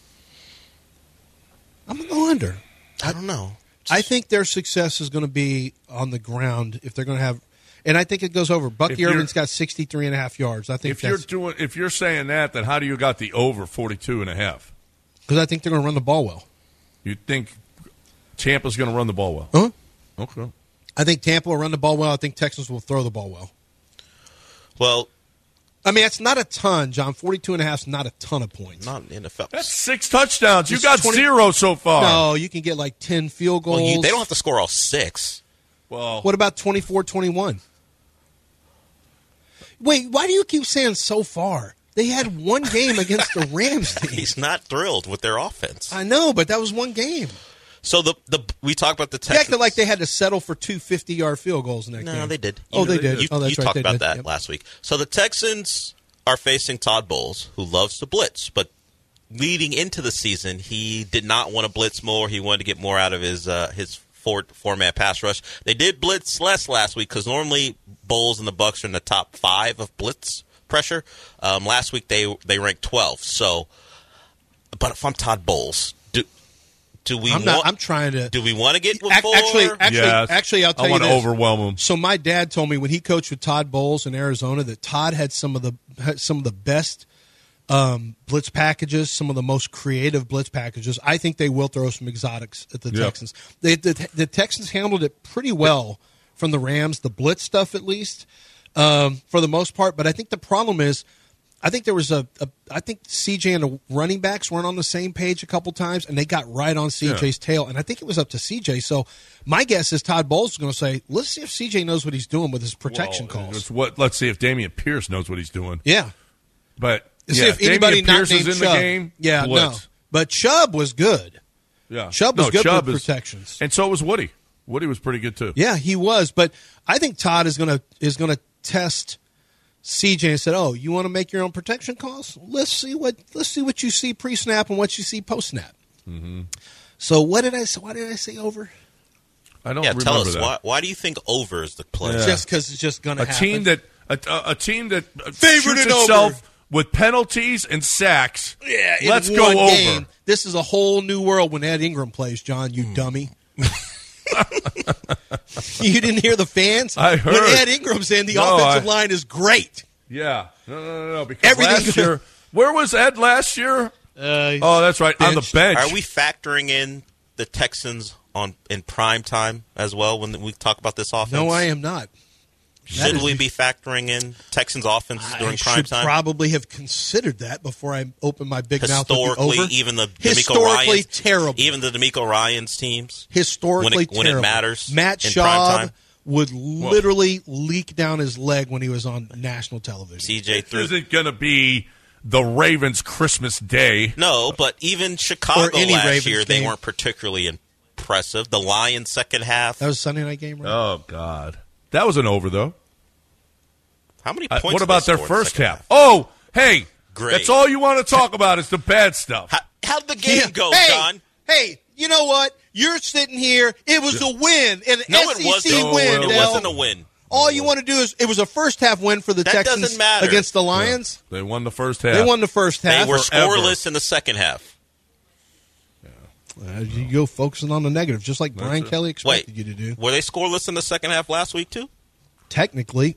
[SPEAKER 6] I'm gonna go under.
[SPEAKER 5] I don't know.
[SPEAKER 6] I think their success is going to be on the ground if they're going to have, and I think it goes over.
[SPEAKER 4] If
[SPEAKER 6] Bucky
[SPEAKER 4] you're-
[SPEAKER 6] Irvin's got sixty-three and a half yards. I think
[SPEAKER 4] if you're
[SPEAKER 6] that's
[SPEAKER 4] doing, if you're saying that, then how do you got the over forty-two and a half?
[SPEAKER 6] because I think they're going to run the ball well.
[SPEAKER 4] You think Tampa's going to run the ball well?
[SPEAKER 6] Huh?
[SPEAKER 4] Okay.
[SPEAKER 6] I think Tampa will run the ball well. I think Texans will throw the ball well.
[SPEAKER 5] Well,
[SPEAKER 6] I mean, it's not a ton, John. forty-two and a half is not a ton of points.
[SPEAKER 5] not in the N F L.
[SPEAKER 4] That's six touchdowns. You
[SPEAKER 6] It's
[SPEAKER 4] got
[SPEAKER 6] twenty
[SPEAKER 4] zero so far.
[SPEAKER 6] No, you can get like ten field goals.
[SPEAKER 5] Well, you, they don't have to score all six.
[SPEAKER 4] Well,
[SPEAKER 6] What about twenty-four twenty-one? Wait, why do you keep saying so far? They had one game against the Rams team.
[SPEAKER 5] He's not thrilled with their offense.
[SPEAKER 6] I know, but that was one game.
[SPEAKER 5] So the the we talked about the
[SPEAKER 6] They
[SPEAKER 5] Texans.
[SPEAKER 6] acted like they had to settle for two fifty-yard field goals in that
[SPEAKER 5] No,
[SPEAKER 6] game.
[SPEAKER 5] they did.
[SPEAKER 6] Oh,
[SPEAKER 5] You-
[SPEAKER 6] they did.
[SPEAKER 5] You,
[SPEAKER 6] Oh, that's
[SPEAKER 5] you
[SPEAKER 6] right,
[SPEAKER 5] talked
[SPEAKER 6] they
[SPEAKER 5] about
[SPEAKER 6] did.
[SPEAKER 5] that
[SPEAKER 6] Yep.
[SPEAKER 5] last week. So the Texans are facing Todd Bowles, who loves to blitz, but leading into the season, he did not want to blitz more. He wanted to get more out of his uh, his four four-man pass rush. They did blitz less last week because normally Bowles and the Bucs are in the top five of blitz pressure. Um, last week they they ranked twelfth. So, but if I'm Todd Bowles, do do we
[SPEAKER 6] I'm
[SPEAKER 5] want?
[SPEAKER 6] not. I'm trying to.
[SPEAKER 5] do we want to get with
[SPEAKER 6] Ac-
[SPEAKER 5] four?
[SPEAKER 6] actually, actually,
[SPEAKER 4] yes.
[SPEAKER 6] actually, I'll tell
[SPEAKER 4] I
[SPEAKER 6] you
[SPEAKER 4] want to
[SPEAKER 6] this.
[SPEAKER 4] overwhelm him.
[SPEAKER 6] So my dad told me when he coached with Todd Bowles in Arizona that Todd had some of the had some of the best um, blitz packages, some of the most creative blitz packages. I think they will throw some exotics at the
[SPEAKER 4] Yep.
[SPEAKER 6] Texans. They, the, the Texans handled it pretty well from the Rams, the blitz stuff at least, um, for the most part. But I think the problem is I think there was a, a I think C J and the running backs weren't on the same page a couple times, and they got right on C J's yeah. tail. And I think it was up to C J. So my guess is Todd Bowles is going to say, let's see if C J knows what he's doing with his protection
[SPEAKER 4] well,
[SPEAKER 6] calls.
[SPEAKER 4] It's what, let's see if Dameon Pierce knows what he's doing.
[SPEAKER 6] Yeah.
[SPEAKER 4] But
[SPEAKER 6] let's
[SPEAKER 4] yeah,
[SPEAKER 6] see if anybody
[SPEAKER 4] Dameon
[SPEAKER 6] not
[SPEAKER 4] Pierce
[SPEAKER 6] named
[SPEAKER 4] is in
[SPEAKER 6] Chubb.
[SPEAKER 4] the game.
[SPEAKER 6] Yeah,
[SPEAKER 4] blitz.
[SPEAKER 6] no. But Chubb was good.
[SPEAKER 4] Yeah.
[SPEAKER 6] Chubb was
[SPEAKER 4] no,
[SPEAKER 6] good
[SPEAKER 4] Chubb
[SPEAKER 6] with
[SPEAKER 4] is,
[SPEAKER 6] protections.
[SPEAKER 4] And so was Woody. Woody was pretty good too.
[SPEAKER 6] Yeah, he was. But I think Todd is going to is going to test C J and said, "Oh, you want to make your own protection calls? Let's see what let's see what you see pre-snap and what you see post-snap."
[SPEAKER 4] Mm-hmm.
[SPEAKER 6] So what did I say? Why did I say over?
[SPEAKER 4] I don't
[SPEAKER 5] yeah,
[SPEAKER 4] remember
[SPEAKER 5] tell us
[SPEAKER 4] that.
[SPEAKER 5] why. Why do you think over is the play?
[SPEAKER 6] Yeah. Just because it's just going to
[SPEAKER 4] a
[SPEAKER 6] happen.
[SPEAKER 4] team that a, a, a team that
[SPEAKER 6] Favored
[SPEAKER 4] shoots
[SPEAKER 6] it
[SPEAKER 4] itself
[SPEAKER 6] over.
[SPEAKER 4] with penalties and sacks.
[SPEAKER 6] Yeah, in
[SPEAKER 4] let's
[SPEAKER 6] one
[SPEAKER 4] go
[SPEAKER 6] game.
[SPEAKER 4] over.
[SPEAKER 6] This is a whole new world when Ed Ingram plays. John, you mm. dummy. You didn't hear the fans?
[SPEAKER 4] I heard.
[SPEAKER 6] When Ed Ingram's in, the
[SPEAKER 4] no,
[SPEAKER 6] offensive
[SPEAKER 4] I,
[SPEAKER 6] line is great.
[SPEAKER 4] Yeah. No, no, no, no. Because
[SPEAKER 6] Everything
[SPEAKER 4] last year, where was Ed last year?
[SPEAKER 6] Uh,
[SPEAKER 4] oh, that's right,
[SPEAKER 6] bench.
[SPEAKER 4] on the bench.
[SPEAKER 5] Are we factoring in the Texans on in prime time as well when we talk about this offense?
[SPEAKER 6] No, I am not.
[SPEAKER 5] Should
[SPEAKER 6] is,
[SPEAKER 5] we be factoring in Texans offense during
[SPEAKER 6] I
[SPEAKER 5] prime
[SPEAKER 6] should
[SPEAKER 5] time?
[SPEAKER 6] Probably have considered that before I open my big mouth.
[SPEAKER 5] Historically,
[SPEAKER 6] Over.
[SPEAKER 5] even the
[SPEAKER 6] historically
[SPEAKER 5] DeMeco Ryans,
[SPEAKER 6] terrible.
[SPEAKER 5] Even the DeMeco Ryans teams,
[SPEAKER 6] historically
[SPEAKER 5] when it,
[SPEAKER 6] terrible.
[SPEAKER 5] when it matters.
[SPEAKER 6] Matt
[SPEAKER 5] in
[SPEAKER 6] Schaub
[SPEAKER 5] prime time.
[SPEAKER 6] would literally Whoa. leak down his leg when he was on national television.
[SPEAKER 5] C J
[SPEAKER 4] threw. Isn't going to be the Ravens' Christmas Day.
[SPEAKER 5] No, but even Chicago last
[SPEAKER 6] Ravens
[SPEAKER 5] year,
[SPEAKER 6] game.
[SPEAKER 5] they weren't particularly impressive. The Lions' second half.
[SPEAKER 6] That was a Sunday night game, right?
[SPEAKER 4] Oh, God. That was an over, though.
[SPEAKER 5] How many points?
[SPEAKER 4] Uh, what about
[SPEAKER 5] their
[SPEAKER 4] their first
[SPEAKER 5] half?
[SPEAKER 4] half? Oh, hey.
[SPEAKER 5] Great.
[SPEAKER 4] That's all you want to talk about is the bad stuff.
[SPEAKER 5] How, how'd the game
[SPEAKER 6] yeah.
[SPEAKER 5] go,
[SPEAKER 6] hey,
[SPEAKER 5] John?
[SPEAKER 6] Hey, you know what? You're sitting here. It was a win. An
[SPEAKER 5] no,
[SPEAKER 6] S E C
[SPEAKER 5] it wasn't.
[SPEAKER 6] No, win.
[SPEAKER 5] It
[SPEAKER 6] Del.
[SPEAKER 5] wasn't a win.
[SPEAKER 6] All you want to do is it was a first half win for the
[SPEAKER 5] that
[SPEAKER 6] Texans
[SPEAKER 5] doesn't matter.
[SPEAKER 6] against the Lions.
[SPEAKER 4] Yeah. They won the first half.
[SPEAKER 6] They won the first half.
[SPEAKER 5] They were
[SPEAKER 4] Forever.
[SPEAKER 5] scoreless in the second half.
[SPEAKER 6] Uh, you go focusing on the negative, just like
[SPEAKER 4] That's
[SPEAKER 6] Brian
[SPEAKER 4] it.
[SPEAKER 6] Kelly expected
[SPEAKER 5] Wait,
[SPEAKER 6] you to do.
[SPEAKER 5] Were they scoreless in the second half last week too?
[SPEAKER 6] Technically.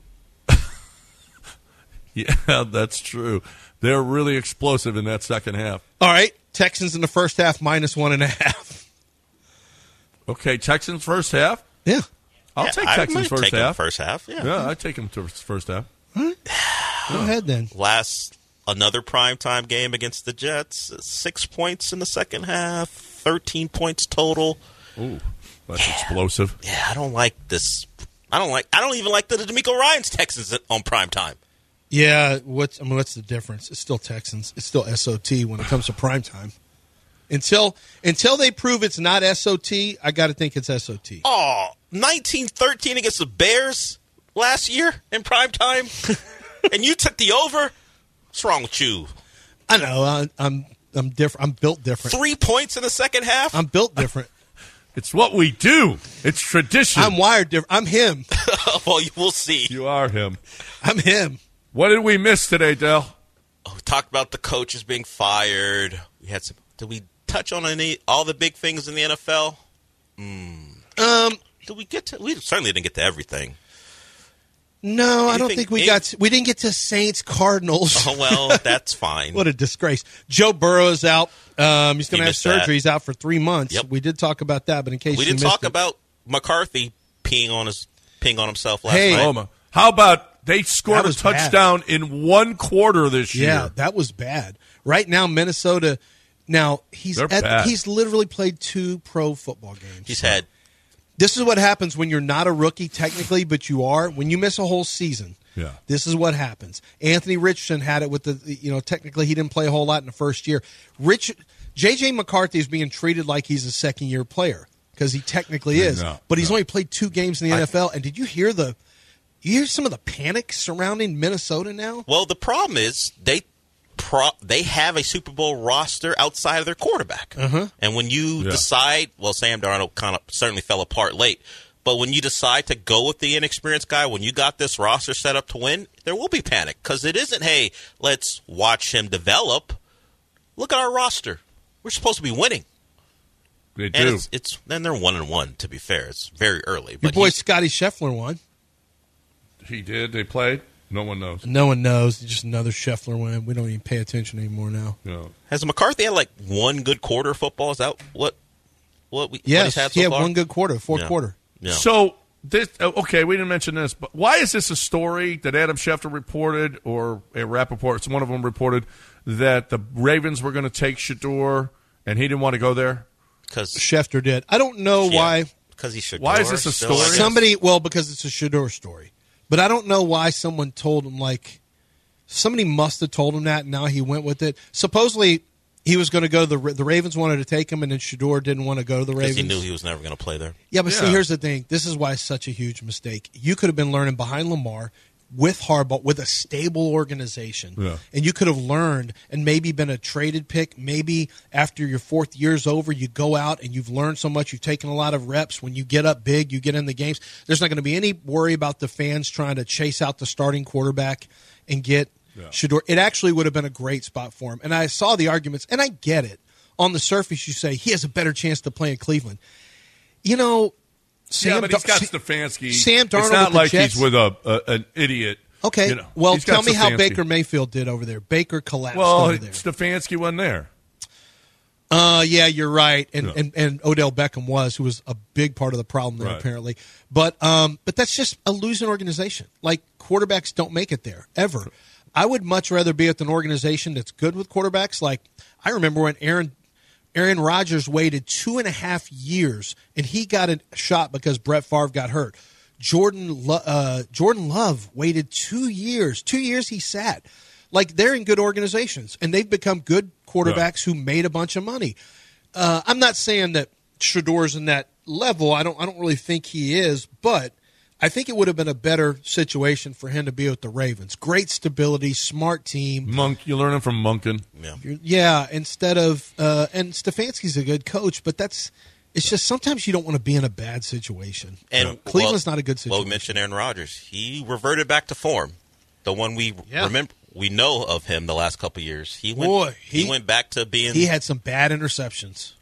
[SPEAKER 4] Yeah, that's true. They're really explosive in that second half.
[SPEAKER 6] All right, Texans in the first half minus one and a half.
[SPEAKER 4] Okay, Texans first half.
[SPEAKER 6] Yeah,
[SPEAKER 4] I'll
[SPEAKER 5] yeah,
[SPEAKER 4] take
[SPEAKER 5] I
[SPEAKER 4] Texans first
[SPEAKER 5] take
[SPEAKER 4] half.
[SPEAKER 5] First half, yeah.
[SPEAKER 4] Yeah, I'd take them to first half.
[SPEAKER 6] Huh? Go ahead then.
[SPEAKER 5] Last another primetime game against the Jets. Six points in the second half. Thirteen points total.
[SPEAKER 4] Ooh, that's
[SPEAKER 5] yeah.
[SPEAKER 4] explosive.
[SPEAKER 5] Yeah, I don't like this. I don't like. I don't even like the DeMeco Ryans Texans on primetime.
[SPEAKER 6] Yeah, what's I mean, what's the difference? It's still Texans. It's still S O T when it comes to primetime. Until until they prove it's not S O T, I got to think it's S O T.
[SPEAKER 5] Oh, nineteen thirteen against the Bears last year in primetime, and you took the over. What's wrong with you?
[SPEAKER 6] I know. I, I'm I'm different. I'm built different.
[SPEAKER 5] Three points in the second half.
[SPEAKER 6] I'm built different.
[SPEAKER 4] It's what we do. It's tradition.
[SPEAKER 6] I'm wired different. I'm him.
[SPEAKER 5] Well, we'll see.
[SPEAKER 4] You are him.
[SPEAKER 6] I'm him.
[SPEAKER 4] What did we miss today, Del?
[SPEAKER 5] Oh, we talked about the coaches being fired. We had some. Did we touch on any all the big things in the N F L? Mm.
[SPEAKER 6] Um,
[SPEAKER 5] did we get to? We certainly didn't get to everything.
[SPEAKER 6] No, I don't
[SPEAKER 5] Anything-
[SPEAKER 6] think we
[SPEAKER 5] any-
[SPEAKER 6] got. To, we didn't get to Saints Cardinals.
[SPEAKER 5] Oh well, that's fine.
[SPEAKER 6] What a disgrace. Joe Burrow's out. Um, he's going to
[SPEAKER 5] You
[SPEAKER 6] have
[SPEAKER 5] missed that.
[SPEAKER 6] surgery. He's out for three months.
[SPEAKER 5] Yep.
[SPEAKER 6] We did talk about that, but in case
[SPEAKER 5] we
[SPEAKER 6] you
[SPEAKER 5] didn't
[SPEAKER 6] missed
[SPEAKER 5] talk
[SPEAKER 6] it.
[SPEAKER 5] about McCarthy peeing on his peeing on himself last
[SPEAKER 6] Hey.
[SPEAKER 5] night.
[SPEAKER 4] Oma. How about they scored
[SPEAKER 6] That
[SPEAKER 4] a
[SPEAKER 6] was
[SPEAKER 4] touchdown in one quarter this year?
[SPEAKER 6] Yeah, that was bad. Right now, Minnesota. Now he's
[SPEAKER 4] They're
[SPEAKER 6] at,
[SPEAKER 4] bad.
[SPEAKER 6] he's literally played two pro football games.
[SPEAKER 5] He's had
[SPEAKER 6] This is what happens when you're not a rookie technically, but you are. When you miss a whole season,
[SPEAKER 4] Yeah.
[SPEAKER 6] this is what happens. Anthony Richardson had it with the, you know, technically he didn't play a whole lot in the first year. Rich J J McCarthy is being treated like he's a second year player because he technically is,
[SPEAKER 4] No,
[SPEAKER 6] but he's
[SPEAKER 4] no.
[SPEAKER 6] only played two games in the N F L. And did you hear the? You hear some of the panic surrounding Minnesota now?
[SPEAKER 5] well. The problem is they pro, they have a Super Bowl roster outside of their quarterback,
[SPEAKER 6] Uh-huh.
[SPEAKER 5] and when you
[SPEAKER 4] Yeah.
[SPEAKER 5] decide, well, Sam Darnold kind of certainly fell apart late. But when you decide to go with the inexperienced guy, when you got this roster set up to win, there will be panic because it isn't, hey, let's watch him develop. Look at our roster. We're supposed to be winning.
[SPEAKER 4] They
[SPEAKER 5] And
[SPEAKER 4] do.
[SPEAKER 5] it's, it's then they're one and one. To be fair, it's very early.
[SPEAKER 6] Your
[SPEAKER 5] But
[SPEAKER 6] boy
[SPEAKER 5] he's-
[SPEAKER 6] Scotty Scheffler won.
[SPEAKER 4] He did. They played. No one knows.
[SPEAKER 6] No one knows. Just another Scheffler win. We don't even pay attention anymore now.
[SPEAKER 4] No.
[SPEAKER 5] has McCarthy had like one good quarter of football? Is that what what we what
[SPEAKER 6] Yes,
[SPEAKER 5] he's had so
[SPEAKER 6] he had
[SPEAKER 5] far?
[SPEAKER 6] one good quarter, fourth
[SPEAKER 5] Yeah.
[SPEAKER 6] quarter.
[SPEAKER 5] Yeah.
[SPEAKER 4] So This, okay, we didn't mention this, but why is this a story that Adam Schefter reported or a Rappaport, it's one of them reported, that the Ravens were going to take Shedeur and he didn't want to go there?
[SPEAKER 5] Because
[SPEAKER 6] Schefter did. I don't know
[SPEAKER 5] yeah,
[SPEAKER 6] why.
[SPEAKER 5] Because he should.
[SPEAKER 4] Why is this a story?
[SPEAKER 6] Somebody, well, because it's a Shedeur story. But I don't know why someone told him, like, somebody must have told him that, and now he went with it. Supposedly, he was going to go, the the Ravens wanted to take him, and then Shedeur didn't want to go to the Ravens.
[SPEAKER 5] Because he knew he was never going to play there.
[SPEAKER 6] Yeah, but
[SPEAKER 4] Yeah.
[SPEAKER 6] see, here's the thing. This is why it's such a huge mistake. You could have been learning behind Lamar with Harbaugh, with a stable organization.
[SPEAKER 4] Yeah.
[SPEAKER 6] And you could have learned and maybe been a traded pick. Maybe after your fourth year's over, you go out and you've learned so much. You've taken a lot of reps. When you get up big, you get in the games. There's not going to be any worry about the fans trying to chase out the starting quarterback and get
[SPEAKER 4] Yeah.
[SPEAKER 6] Shedeur. It actually would have been a great spot for him. And I saw the arguments, and I get it. On the surface, you say he has a better chance to play in Cleveland. You know, Sam
[SPEAKER 4] yeah, but he's got
[SPEAKER 6] Dar-
[SPEAKER 4] Stefanski.
[SPEAKER 6] Sam Darnold
[SPEAKER 4] It's not
[SPEAKER 6] with the
[SPEAKER 4] like
[SPEAKER 6] Jets.
[SPEAKER 4] he's with a, a an idiot.
[SPEAKER 6] Okay,
[SPEAKER 4] You know,
[SPEAKER 6] well,
[SPEAKER 4] he's got
[SPEAKER 6] tell me how
[SPEAKER 4] Stefanski.
[SPEAKER 6] Baker Mayfield did over there. Baker collapsed
[SPEAKER 4] Well,
[SPEAKER 6] over there.
[SPEAKER 4] Stefanski wasn't there.
[SPEAKER 6] Uh, yeah, you're right, and,
[SPEAKER 4] Yeah.
[SPEAKER 6] and and Odell Beckham was, who was a big part of the problem there
[SPEAKER 4] Right.
[SPEAKER 6] apparently. But um, but that's just a losing organization. Like, quarterbacks don't make it there ever. I would much rather be with an organization that's good with quarterbacks. Like, I remember when Aaron Aaron Rodgers waited two and a half years, and he got a shot because Brett Favre got hurt. Jordan Lo- uh, Jordan Love waited two years. Two years he sat. Like, they're in good organizations, and they've become good quarterbacks who made a bunch of money. Uh, I'm not saying that Shedeur's in that level. I don't. I don't really think he is, but I think it would have been a better situation for him to be with the Ravens. Great stability, smart team.
[SPEAKER 4] Monk, you're learning from Monken.
[SPEAKER 5] Yeah.
[SPEAKER 6] Yeah, instead of uh, and Stefanski's a good coach, but that's it's just sometimes you don't want to be in a bad situation.
[SPEAKER 5] And
[SPEAKER 6] Cleveland's
[SPEAKER 5] well,
[SPEAKER 6] not a good situation.
[SPEAKER 5] Well, we mentioned Aaron Rodgers. He reverted back to form, the one we
[SPEAKER 6] Yeah.
[SPEAKER 5] remember. We know of him the last couple of years. He went.
[SPEAKER 6] Boy,
[SPEAKER 5] he,
[SPEAKER 6] he-
[SPEAKER 5] went back to being.
[SPEAKER 6] He had some bad interceptions.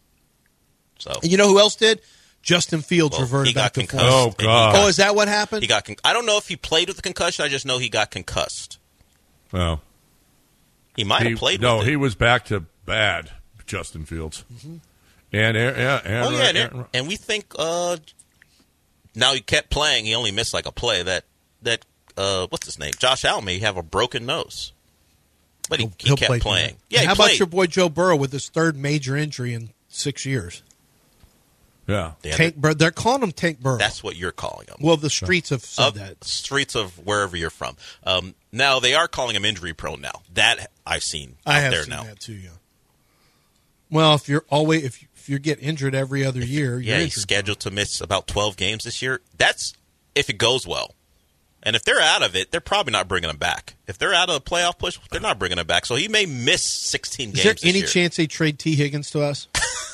[SPEAKER 5] so
[SPEAKER 6] And you know who else did? Justin Fields
[SPEAKER 5] well,
[SPEAKER 6] reverted
[SPEAKER 5] he got
[SPEAKER 6] back to
[SPEAKER 5] concussed.
[SPEAKER 6] form.
[SPEAKER 4] Oh,
[SPEAKER 5] and he
[SPEAKER 4] God.
[SPEAKER 5] got-
[SPEAKER 6] Oh, is that what happened?
[SPEAKER 5] He got. Con- I don't know if he played with the concussion. I just know he got concussed.
[SPEAKER 4] Oh.
[SPEAKER 5] He might
[SPEAKER 4] He-
[SPEAKER 5] have played.
[SPEAKER 4] no,
[SPEAKER 5] with it.
[SPEAKER 4] he was back to bad, Justin Fields.
[SPEAKER 6] Mm-hmm.
[SPEAKER 4] And Aaron, yeah, Aaron,
[SPEAKER 5] Oh yeah, and,
[SPEAKER 4] Aaron-
[SPEAKER 5] and we think. Uh, now he kept playing. He only missed like a play. That that uh, what's his name? Josh Allen may have a broken nose, but he, he
[SPEAKER 6] He'll
[SPEAKER 5] kept
[SPEAKER 6] play
[SPEAKER 5] playing.
[SPEAKER 6] through it.
[SPEAKER 5] Yeah,
[SPEAKER 6] And
[SPEAKER 5] he
[SPEAKER 6] how
[SPEAKER 5] played.
[SPEAKER 6] about your boy Joe Burrow with his third major injury in six years?
[SPEAKER 4] yeah.
[SPEAKER 5] Yeah,
[SPEAKER 6] Tank Burrow. They're calling him Tank Burrow.
[SPEAKER 5] That's what you're calling him.
[SPEAKER 6] well, the streets have said
[SPEAKER 5] of
[SPEAKER 6] that.
[SPEAKER 5] streets of wherever you're from. Um, now they are calling him injury prone. Now that I've seen out
[SPEAKER 6] I have
[SPEAKER 5] there
[SPEAKER 6] seen
[SPEAKER 5] now.
[SPEAKER 6] that too. Yeah. Well, if you're always if you, if you get injured every other year, you're
[SPEAKER 5] Yeah, he's
[SPEAKER 6] injured.
[SPEAKER 5] scheduled to miss about twelve games this year. That's if it goes well. And if they're out of it, they're probably not bringing him back. If they're out of the playoff push, they're not bringing him back. So he may miss sixteen
[SPEAKER 6] Is
[SPEAKER 5] games
[SPEAKER 6] there
[SPEAKER 5] this
[SPEAKER 6] any
[SPEAKER 5] year.
[SPEAKER 6] chance they trade T. Higgins to us?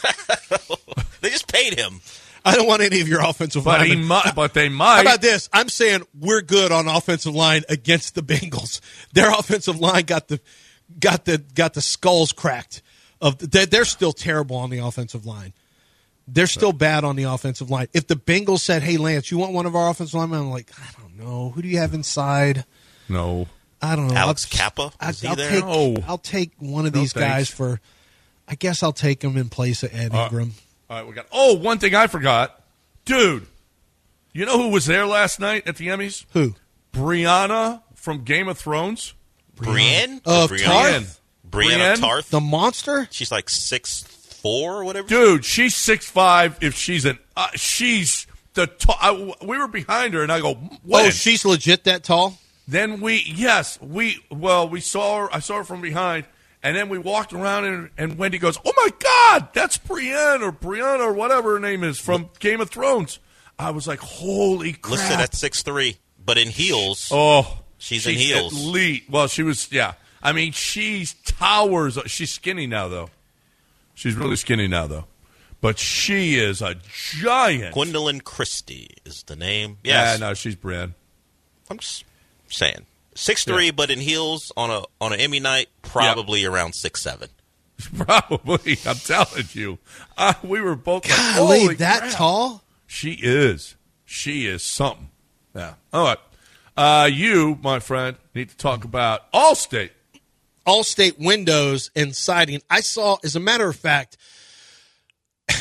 [SPEAKER 5] They just paid him.
[SPEAKER 6] I don't want any of your offensive
[SPEAKER 4] But, he
[SPEAKER 6] linemen.
[SPEAKER 4] might, but they might.
[SPEAKER 6] How about this? I'm saying we're good on offensive line against the Bengals. Their offensive line got the got the got the skulls cracked. Of they're, they're still terrible on the offensive line. They're still bad on the offensive line. If the Bengals said, "Hey, Lance, you want one of our offensive linemen?" I'm like, I don't know. Who do you have inside?
[SPEAKER 4] No.
[SPEAKER 6] I don't know.
[SPEAKER 5] Alex
[SPEAKER 6] I'll,
[SPEAKER 5] Kappa?
[SPEAKER 6] I,
[SPEAKER 5] Is he
[SPEAKER 6] I'll
[SPEAKER 5] there?
[SPEAKER 6] take.
[SPEAKER 4] No.
[SPEAKER 6] I'll take one of
[SPEAKER 4] No,
[SPEAKER 6] these guys
[SPEAKER 4] thanks.
[SPEAKER 6] for. I guess I'll take him in place of Ed
[SPEAKER 4] Uh,
[SPEAKER 6] Ingram.
[SPEAKER 4] All right, we got. Oh, one thing I forgot, dude. You know who was there last night at the Emmys?
[SPEAKER 6] Who?
[SPEAKER 4] Brianna from Game of Thrones.
[SPEAKER 5] Brienne?
[SPEAKER 6] Of
[SPEAKER 5] Brienne?
[SPEAKER 6] Tarth?
[SPEAKER 5] Brienne
[SPEAKER 4] Brienne?
[SPEAKER 5] of Tarth?
[SPEAKER 6] The monster?
[SPEAKER 5] She's like six four or whatever.
[SPEAKER 4] Dude, she's six five. If she's an, uh, she's the. Ta- I, we were behind her, and I go, when?
[SPEAKER 6] Oh, she's legit that tall?
[SPEAKER 4] Then we, yes, we. Well, we saw her. I saw her from behind, and then we walked around, and, and Wendy goes, "Oh my God, that's Brienne or Brianna or whatever her name is from Game of Thrones." I was like, "Holy crap!"
[SPEAKER 5] Listed at six three, but in heels.
[SPEAKER 4] Oh,
[SPEAKER 5] She's in heels.
[SPEAKER 4] Elite. Well, she was. Yeah, I mean, she's towers. She's skinny now, though. She's really skinny now, though. But she is a giant.
[SPEAKER 5] Gwendolyn Christie is the name.
[SPEAKER 4] Yeah,
[SPEAKER 5] Yes.
[SPEAKER 4] no, she's Brienne.
[SPEAKER 5] I'm just saying. six three,
[SPEAKER 4] Yeah.
[SPEAKER 5] but in heels on a on an Emmy night, probably around six seven.
[SPEAKER 4] Probably. I'm telling you. Uh, we were both like,
[SPEAKER 6] Golly,
[SPEAKER 4] holy
[SPEAKER 6] that
[SPEAKER 4] crap.
[SPEAKER 6] tall?
[SPEAKER 4] She is. She is something. Yeah. All right. Uh, you, my friend, need to talk about Allstate.
[SPEAKER 6] Allstate windows and siding. I saw, as a matter of fact,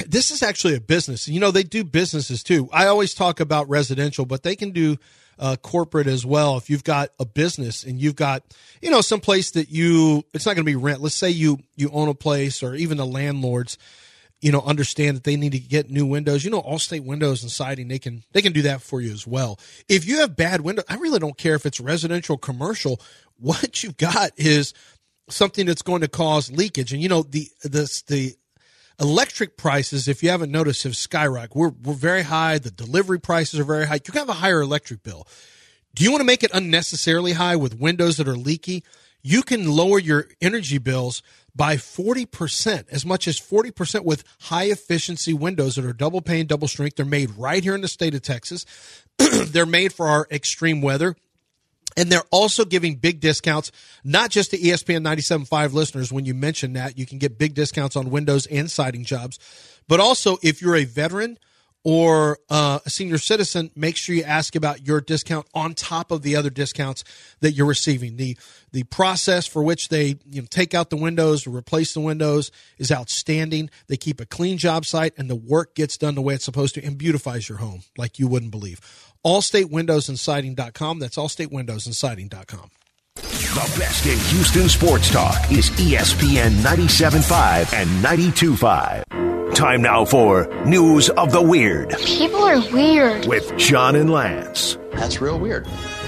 [SPEAKER 6] this is actually a business. You know, they do businesses too. I always talk about residential, but they can do uh, corporate as well. If you've got a business and you've got, you know, some place that you, it's not going to be rent. Let's say you, you own a place, or even the landlords, you know, understand that they need to get new windows. You know, Allstate Windows and Siding, they can, they can do that for you as well. If you have bad windows, I really don't care if it's residential, commercial. What you've got is something that's going to cause leakage. And, you know, the, the, the, electric prices, if you haven't noticed, have skyrocketed. We're, we're very high. The delivery prices are very high. You can have a higher electric bill. Do you want to make it unnecessarily high with windows that are leaky? You can lower your energy bills by forty percent, as much as forty percent with high-efficiency windows that are double pane, double strength. They're made right here in the state of Texas. They're made for our extreme weather. And they're also giving big discounts, not just to E S P N ninety-seven point five listeners. When you mention that, you can get big discounts on windows and siding jobs. But also, if you're a veteran or uh, a senior citizen, make sure you ask about your discount on top of the other discounts that you're receiving. The the process for which they you know, take out the windows or replace the windows is outstanding. They keep a clean job site, and the work gets done the way it's supposed to and beautifies your home like you wouldn't believe. Allstate Windows and Siding dot com. That's Allstate Windows and Siding dot com.
[SPEAKER 2] The best in Houston sports talk is E S P N ninety-seven point five and ninety-two point five. Time now for News of the Weird.
[SPEAKER 9] People are weird.
[SPEAKER 2] With John and Lance.
[SPEAKER 10] That's real weird.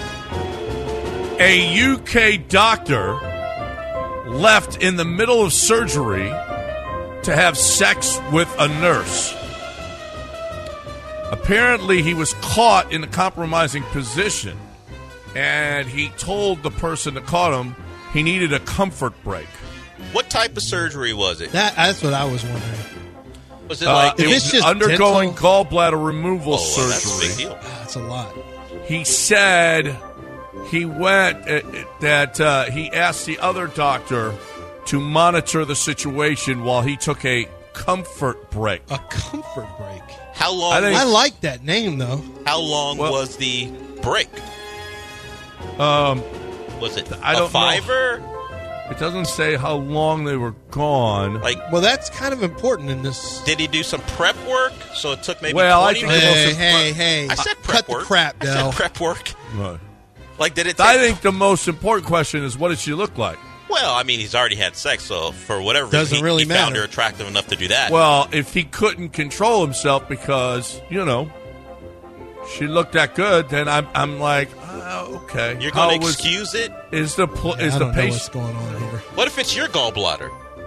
[SPEAKER 4] A U K doctor left in the middle of surgery to have sex with a nurse. Apparently, he was caught in a compromising position, and he told the person that caught him he needed a comfort break.
[SPEAKER 5] What type of surgery was it?
[SPEAKER 6] That, that's what I was wondering.
[SPEAKER 5] Was it like
[SPEAKER 4] uh, it was just undergoing
[SPEAKER 6] dental?
[SPEAKER 4] gallbladder removal
[SPEAKER 5] oh,
[SPEAKER 4] surgery?
[SPEAKER 5] Well, that's a big deal.
[SPEAKER 6] That's a lot.
[SPEAKER 4] He said he went uh, that uh, he asked the other doctor to monitor the situation while he took a comfort break.
[SPEAKER 6] A comfort break.
[SPEAKER 5] How long?
[SPEAKER 4] I, think,
[SPEAKER 6] I like that name though.
[SPEAKER 5] How long well, was the break?
[SPEAKER 4] Um,
[SPEAKER 5] was it
[SPEAKER 4] I
[SPEAKER 5] a
[SPEAKER 4] don't
[SPEAKER 5] fiver?
[SPEAKER 4] Know. It doesn't say how long they were gone.
[SPEAKER 5] Like,
[SPEAKER 6] well, that's kind of important in this.
[SPEAKER 5] Did he do some prep work? So it took maybe
[SPEAKER 4] well,
[SPEAKER 5] twenty
[SPEAKER 4] I think
[SPEAKER 5] minutes.
[SPEAKER 6] Hey, hey, hey!
[SPEAKER 5] I said prep
[SPEAKER 6] Cut
[SPEAKER 5] work.
[SPEAKER 6] the crap,
[SPEAKER 5] I
[SPEAKER 6] Del.
[SPEAKER 5] said prep work.
[SPEAKER 4] Right.
[SPEAKER 5] Like, did it? Take
[SPEAKER 4] I think the most important question is, what did she look like?
[SPEAKER 5] Well, I mean, he's already had sex, so for whatever
[SPEAKER 6] Doesn't
[SPEAKER 5] reason, he,
[SPEAKER 6] really
[SPEAKER 5] he found
[SPEAKER 6] matter.
[SPEAKER 5] her attractive enough to do that.
[SPEAKER 4] Well, if he couldn't control himself because, you know, she looked that good, then I'm I'm like, oh, okay.
[SPEAKER 5] You're going to
[SPEAKER 4] was-
[SPEAKER 5] excuse it?
[SPEAKER 4] Is the pl-
[SPEAKER 6] Yeah,
[SPEAKER 4] is
[SPEAKER 6] I
[SPEAKER 4] the
[SPEAKER 6] don't know what's
[SPEAKER 4] patient?
[SPEAKER 6] going on here.
[SPEAKER 5] What if it's your gallbladder?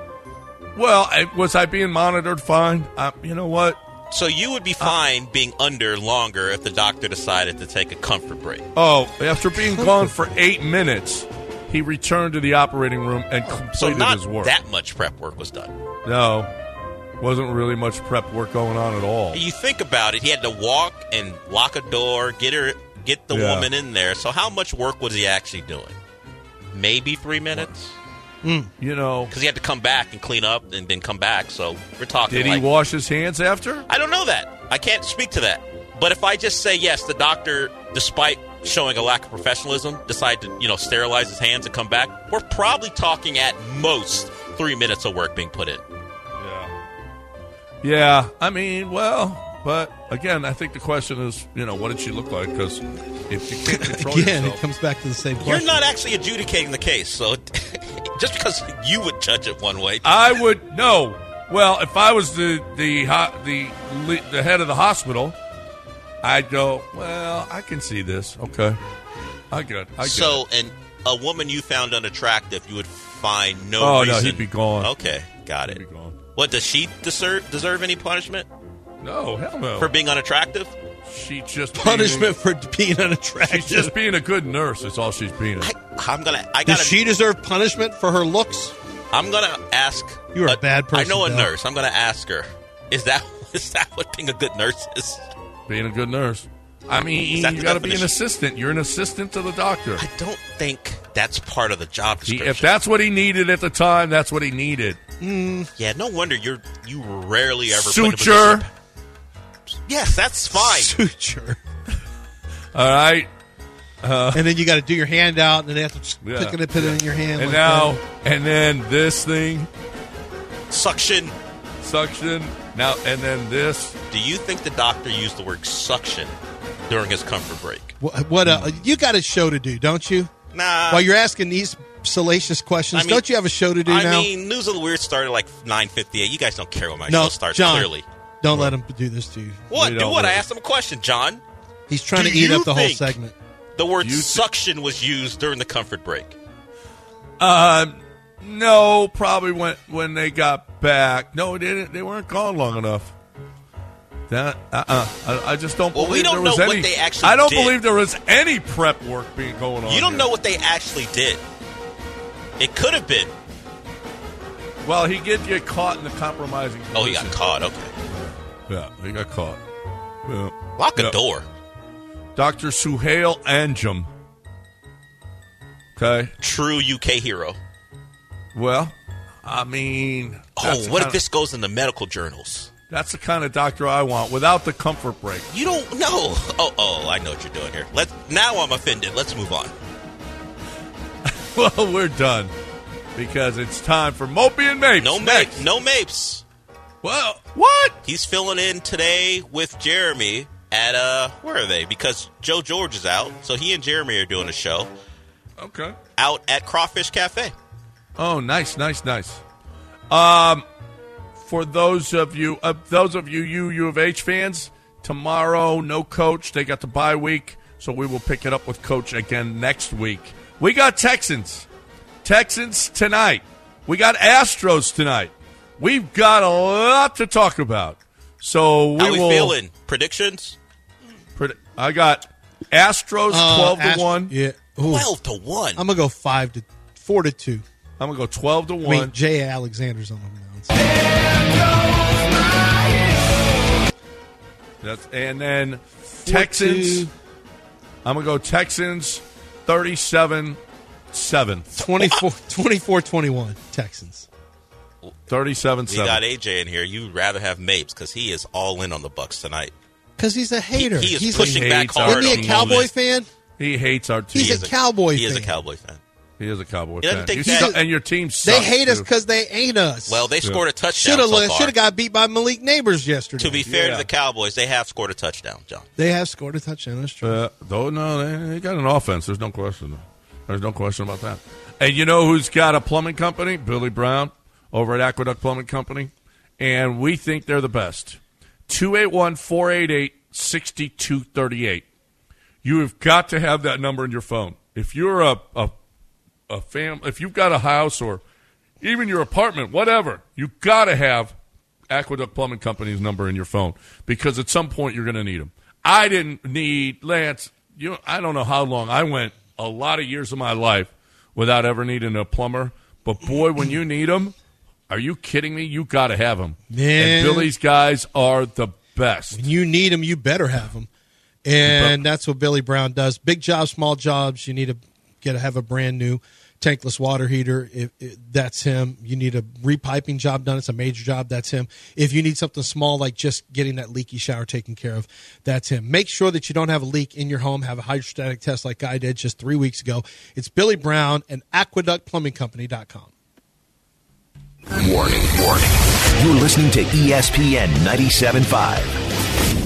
[SPEAKER 4] Well, I, was I being monitored fine? Uh, you know what?
[SPEAKER 5] So you would be fine being under longer if the doctor decided to take a comfort break.
[SPEAKER 4] Oh, after being gone for eight minutes, he returned to the operating room and completed
[SPEAKER 5] So not
[SPEAKER 4] his work.
[SPEAKER 5] that much prep work was done.
[SPEAKER 4] No, wasn't really much prep work going on at all.
[SPEAKER 5] You think about it, he had to walk and lock a door, get her, get the
[SPEAKER 4] Yeah.
[SPEAKER 5] woman in there. So how much work was he actually doing? Maybe three minutes?
[SPEAKER 4] You know,
[SPEAKER 5] Because he had to come back and clean up and then come back. So we're talking
[SPEAKER 4] did he
[SPEAKER 5] like...
[SPEAKER 4] wash his hands after?
[SPEAKER 5] I don't know that. I can't speak to that. But if I just say, yes, the doctor, despite showing a lack of professionalism, decided to, you know, sterilize his hands and come back, we're probably talking at most three minutes of work being put in.
[SPEAKER 4] Yeah. Yeah, I mean, well, but again, I think the question is, you know, what did she look like? Because if you can't control
[SPEAKER 6] Again,
[SPEAKER 4] yourself,
[SPEAKER 6] it comes back to the same
[SPEAKER 5] You're
[SPEAKER 6] question.
[SPEAKER 5] not actually adjudicating the case, so just because you would judge it one way.
[SPEAKER 4] I would no. Well, if I was the the ho- the the head of the hospital, I'd go, well, I can see this. Okay, I get. I get
[SPEAKER 5] So,
[SPEAKER 4] it.
[SPEAKER 5] and a woman you found unattractive, you would find no
[SPEAKER 4] Oh, no,
[SPEAKER 5] reason.
[SPEAKER 4] he'd be gone.
[SPEAKER 5] Okay, got
[SPEAKER 4] He'd
[SPEAKER 5] it.
[SPEAKER 4] be gone.
[SPEAKER 5] What, does she deserve deserve any punishment
[SPEAKER 4] No, hell no.
[SPEAKER 5] for being unattractive?
[SPEAKER 4] she just
[SPEAKER 6] Punishment
[SPEAKER 4] being,
[SPEAKER 6] for being unattractive.
[SPEAKER 4] she's just being a good nurse. That's all she's being.
[SPEAKER 5] I, I'm gonna. I
[SPEAKER 6] Does
[SPEAKER 5] gotta.
[SPEAKER 6] she deserve punishment for her looks?
[SPEAKER 5] I'm gonna ask.
[SPEAKER 6] You're a bad person,
[SPEAKER 5] I know a
[SPEAKER 6] Bill.
[SPEAKER 5] nurse. I'm gonna ask her. Is that is that what being a good nurse is?
[SPEAKER 4] Being a good nurse. I mean,
[SPEAKER 5] Is that
[SPEAKER 4] you
[SPEAKER 5] the
[SPEAKER 4] got to be an
[SPEAKER 5] definition?
[SPEAKER 4] assistant. You're an assistant to the doctor.
[SPEAKER 5] I don't think that's part of the job
[SPEAKER 4] He,
[SPEAKER 5] description.
[SPEAKER 4] if that's what he needed at the time, that's what he needed.
[SPEAKER 5] yeah, no wonder you're you rarely ever put in a
[SPEAKER 4] Suture.
[SPEAKER 5] position- Yes, that's fine.
[SPEAKER 6] Suture.
[SPEAKER 4] All right.
[SPEAKER 6] And then you got to do your hand out, and then they have to just
[SPEAKER 4] Yeah.
[SPEAKER 6] pick it and put it in your hand.
[SPEAKER 4] And
[SPEAKER 6] like
[SPEAKER 4] now,
[SPEAKER 6] that.
[SPEAKER 4] and then this thing.
[SPEAKER 5] Suction.
[SPEAKER 4] suction. Now and then this.
[SPEAKER 5] Do you think the doctor used the word suction during his comfort break?
[SPEAKER 6] What? what uh, you got a show to do, don't you?
[SPEAKER 5] Nah.
[SPEAKER 6] While you're asking these salacious questions,
[SPEAKER 5] I mean,
[SPEAKER 6] don't you have a show to do
[SPEAKER 5] I
[SPEAKER 6] now?
[SPEAKER 5] I mean, News of the Weird started like nine fifty-eight. You guys don't care when my
[SPEAKER 6] no,
[SPEAKER 5] show starts,
[SPEAKER 6] John,
[SPEAKER 5] clearly.
[SPEAKER 6] Don't let him do this to you.
[SPEAKER 5] What?
[SPEAKER 4] We
[SPEAKER 5] Do
[SPEAKER 4] don't
[SPEAKER 5] what? I
[SPEAKER 4] really.
[SPEAKER 5] asked him a question, John.
[SPEAKER 6] He's trying
[SPEAKER 5] Do
[SPEAKER 6] to eat
[SPEAKER 5] you
[SPEAKER 6] up the whole
[SPEAKER 5] think
[SPEAKER 6] segment.
[SPEAKER 5] The word
[SPEAKER 4] You th-
[SPEAKER 5] suction was used during the comfort break.
[SPEAKER 4] Uh, no, probably when when they got back. No, they didn't. They weren't gone long enough. That uh-uh. I, I just don't
[SPEAKER 5] Well, we
[SPEAKER 4] believe
[SPEAKER 5] don't
[SPEAKER 4] there was
[SPEAKER 5] know what
[SPEAKER 4] any.
[SPEAKER 5] they actually
[SPEAKER 4] I don't
[SPEAKER 5] did.
[SPEAKER 4] believe there was any prep work being going on.
[SPEAKER 5] You don't
[SPEAKER 4] here.
[SPEAKER 5] know what they actually did. It could have been.
[SPEAKER 4] Well, he did get caught in the compromising.
[SPEAKER 5] Oh, he got
[SPEAKER 4] position.
[SPEAKER 5] caught. Okay.
[SPEAKER 4] Yeah, he got caught. Yeah.
[SPEAKER 5] Lock a
[SPEAKER 4] Yeah.
[SPEAKER 5] door.
[SPEAKER 4] Doctor Suhail Anjum. Okay.
[SPEAKER 5] True U K hero.
[SPEAKER 4] Well, I mean.
[SPEAKER 5] Oh,
[SPEAKER 4] that's the
[SPEAKER 5] what
[SPEAKER 4] kinda-
[SPEAKER 5] if this goes in the medical journals?
[SPEAKER 4] That's the kind of doctor I want without the comfort break.
[SPEAKER 5] You don't know. Oh, oh, I know what you're doing here. Let now I'm offended. Let's move on.
[SPEAKER 4] Well, we're done because it's time for Mopey and Mapes.
[SPEAKER 5] No
[SPEAKER 4] Next.
[SPEAKER 5] Mapes. No Mapes.
[SPEAKER 4] Well, what?
[SPEAKER 5] He's filling in today with Jeremy at uh where are they? Because Joe George is out, so he and Jeremy are doing a show
[SPEAKER 4] Okay.
[SPEAKER 5] out at Crawfish Cafe.
[SPEAKER 4] Oh, nice, nice, nice. Um, for those of you, uh, those of you, you U of H fans, tomorrow no coach. They got the bye week, so we will pick it up with coach again next week. We got Texans, Texans tonight. We got Astros tonight. We've got a lot to talk about. So we
[SPEAKER 5] How we
[SPEAKER 4] will.
[SPEAKER 5] feeling? Predictions?
[SPEAKER 4] Pred- I got Astros
[SPEAKER 6] Uh,
[SPEAKER 4] twelve
[SPEAKER 6] Ast-
[SPEAKER 4] to one.
[SPEAKER 6] Yeah. Ooh.
[SPEAKER 5] Twelve to one.
[SPEAKER 6] I'm gonna go five to four to two.
[SPEAKER 4] I'm gonna go twelve to
[SPEAKER 6] I
[SPEAKER 4] one.
[SPEAKER 6] mean, Jay Alexander's on the mound.
[SPEAKER 4] That's, and then Texans.
[SPEAKER 6] two.
[SPEAKER 4] I'm going to go Texans thirty-seven seven.
[SPEAKER 6] twenty-four, twenty-four twenty-one Texans.
[SPEAKER 4] thirty-seven
[SPEAKER 5] we got
[SPEAKER 4] seven.
[SPEAKER 5] A J in here. You'd rather have Mapes because he is all in on the Bucks tonight.
[SPEAKER 6] Because he's a hater.
[SPEAKER 5] He, he is
[SPEAKER 6] he's
[SPEAKER 5] pushing
[SPEAKER 4] He
[SPEAKER 5] back
[SPEAKER 4] hates our
[SPEAKER 5] hard.
[SPEAKER 6] Isn't he
[SPEAKER 5] on
[SPEAKER 6] a
[SPEAKER 5] the
[SPEAKER 6] Cowboy
[SPEAKER 5] moment.
[SPEAKER 6] fan?
[SPEAKER 4] He hates our team.
[SPEAKER 6] He's
[SPEAKER 5] He
[SPEAKER 6] a
[SPEAKER 5] is
[SPEAKER 6] Cowboy
[SPEAKER 5] He is a
[SPEAKER 6] fan.
[SPEAKER 5] Cowboy fan.
[SPEAKER 4] he is a Cowboy
[SPEAKER 5] You
[SPEAKER 4] fan.
[SPEAKER 5] don't think
[SPEAKER 4] You
[SPEAKER 5] that-
[SPEAKER 4] su- and your team sucks.
[SPEAKER 6] They hate us
[SPEAKER 4] too.
[SPEAKER 6] because they ain't us.
[SPEAKER 5] Well, they scored a touchdown
[SPEAKER 6] should have
[SPEAKER 5] so far.
[SPEAKER 6] should have got beat by Malik Neighbors yesterday.
[SPEAKER 5] To be fair
[SPEAKER 4] Yeah.
[SPEAKER 5] to the Cowboys, they have scored a touchdown, John.
[SPEAKER 6] They have scored a touchdown. That's true.
[SPEAKER 4] Uh, though, no, they, they got an offense. There's no question. There's no question about that. And you know who's got a plumbing company? Billy Brown over at Aqueduct Plumbing Company. And we think they're the best. two eight one, four eight eight, six two three eight. You have got to have that number in your phone. If you're a, a, a fam, if you've got a house or even your apartment, whatever, you got to have Aqueduct Plumbing Company's number in your phone because at some point you're going to need them. I didn't need Lance. You know, I don't know how long. I went a lot of years of my life without ever needing a plumber. But boy, when you need them, are you kidding me? You got to have them.
[SPEAKER 6] Man.
[SPEAKER 4] And Billy's guys are the best.
[SPEAKER 6] When you need them, you better have them. And that's what Billy Brown does. Big jobs, small jobs. You need to get to have a brand new tankless water heater. If, if that's him. You need a repiping job done. It's a major job. That's him. If you need something small like just getting that leaky shower taken care of, that's him. Make sure that you don't have a leak in your home. Have a hydrostatic test like I did just three weeks ago. It's Billy Brown and aqueduct plumbing company dot com.
[SPEAKER 2] Warning, warning. You're listening to E S P N ninety-seven point five.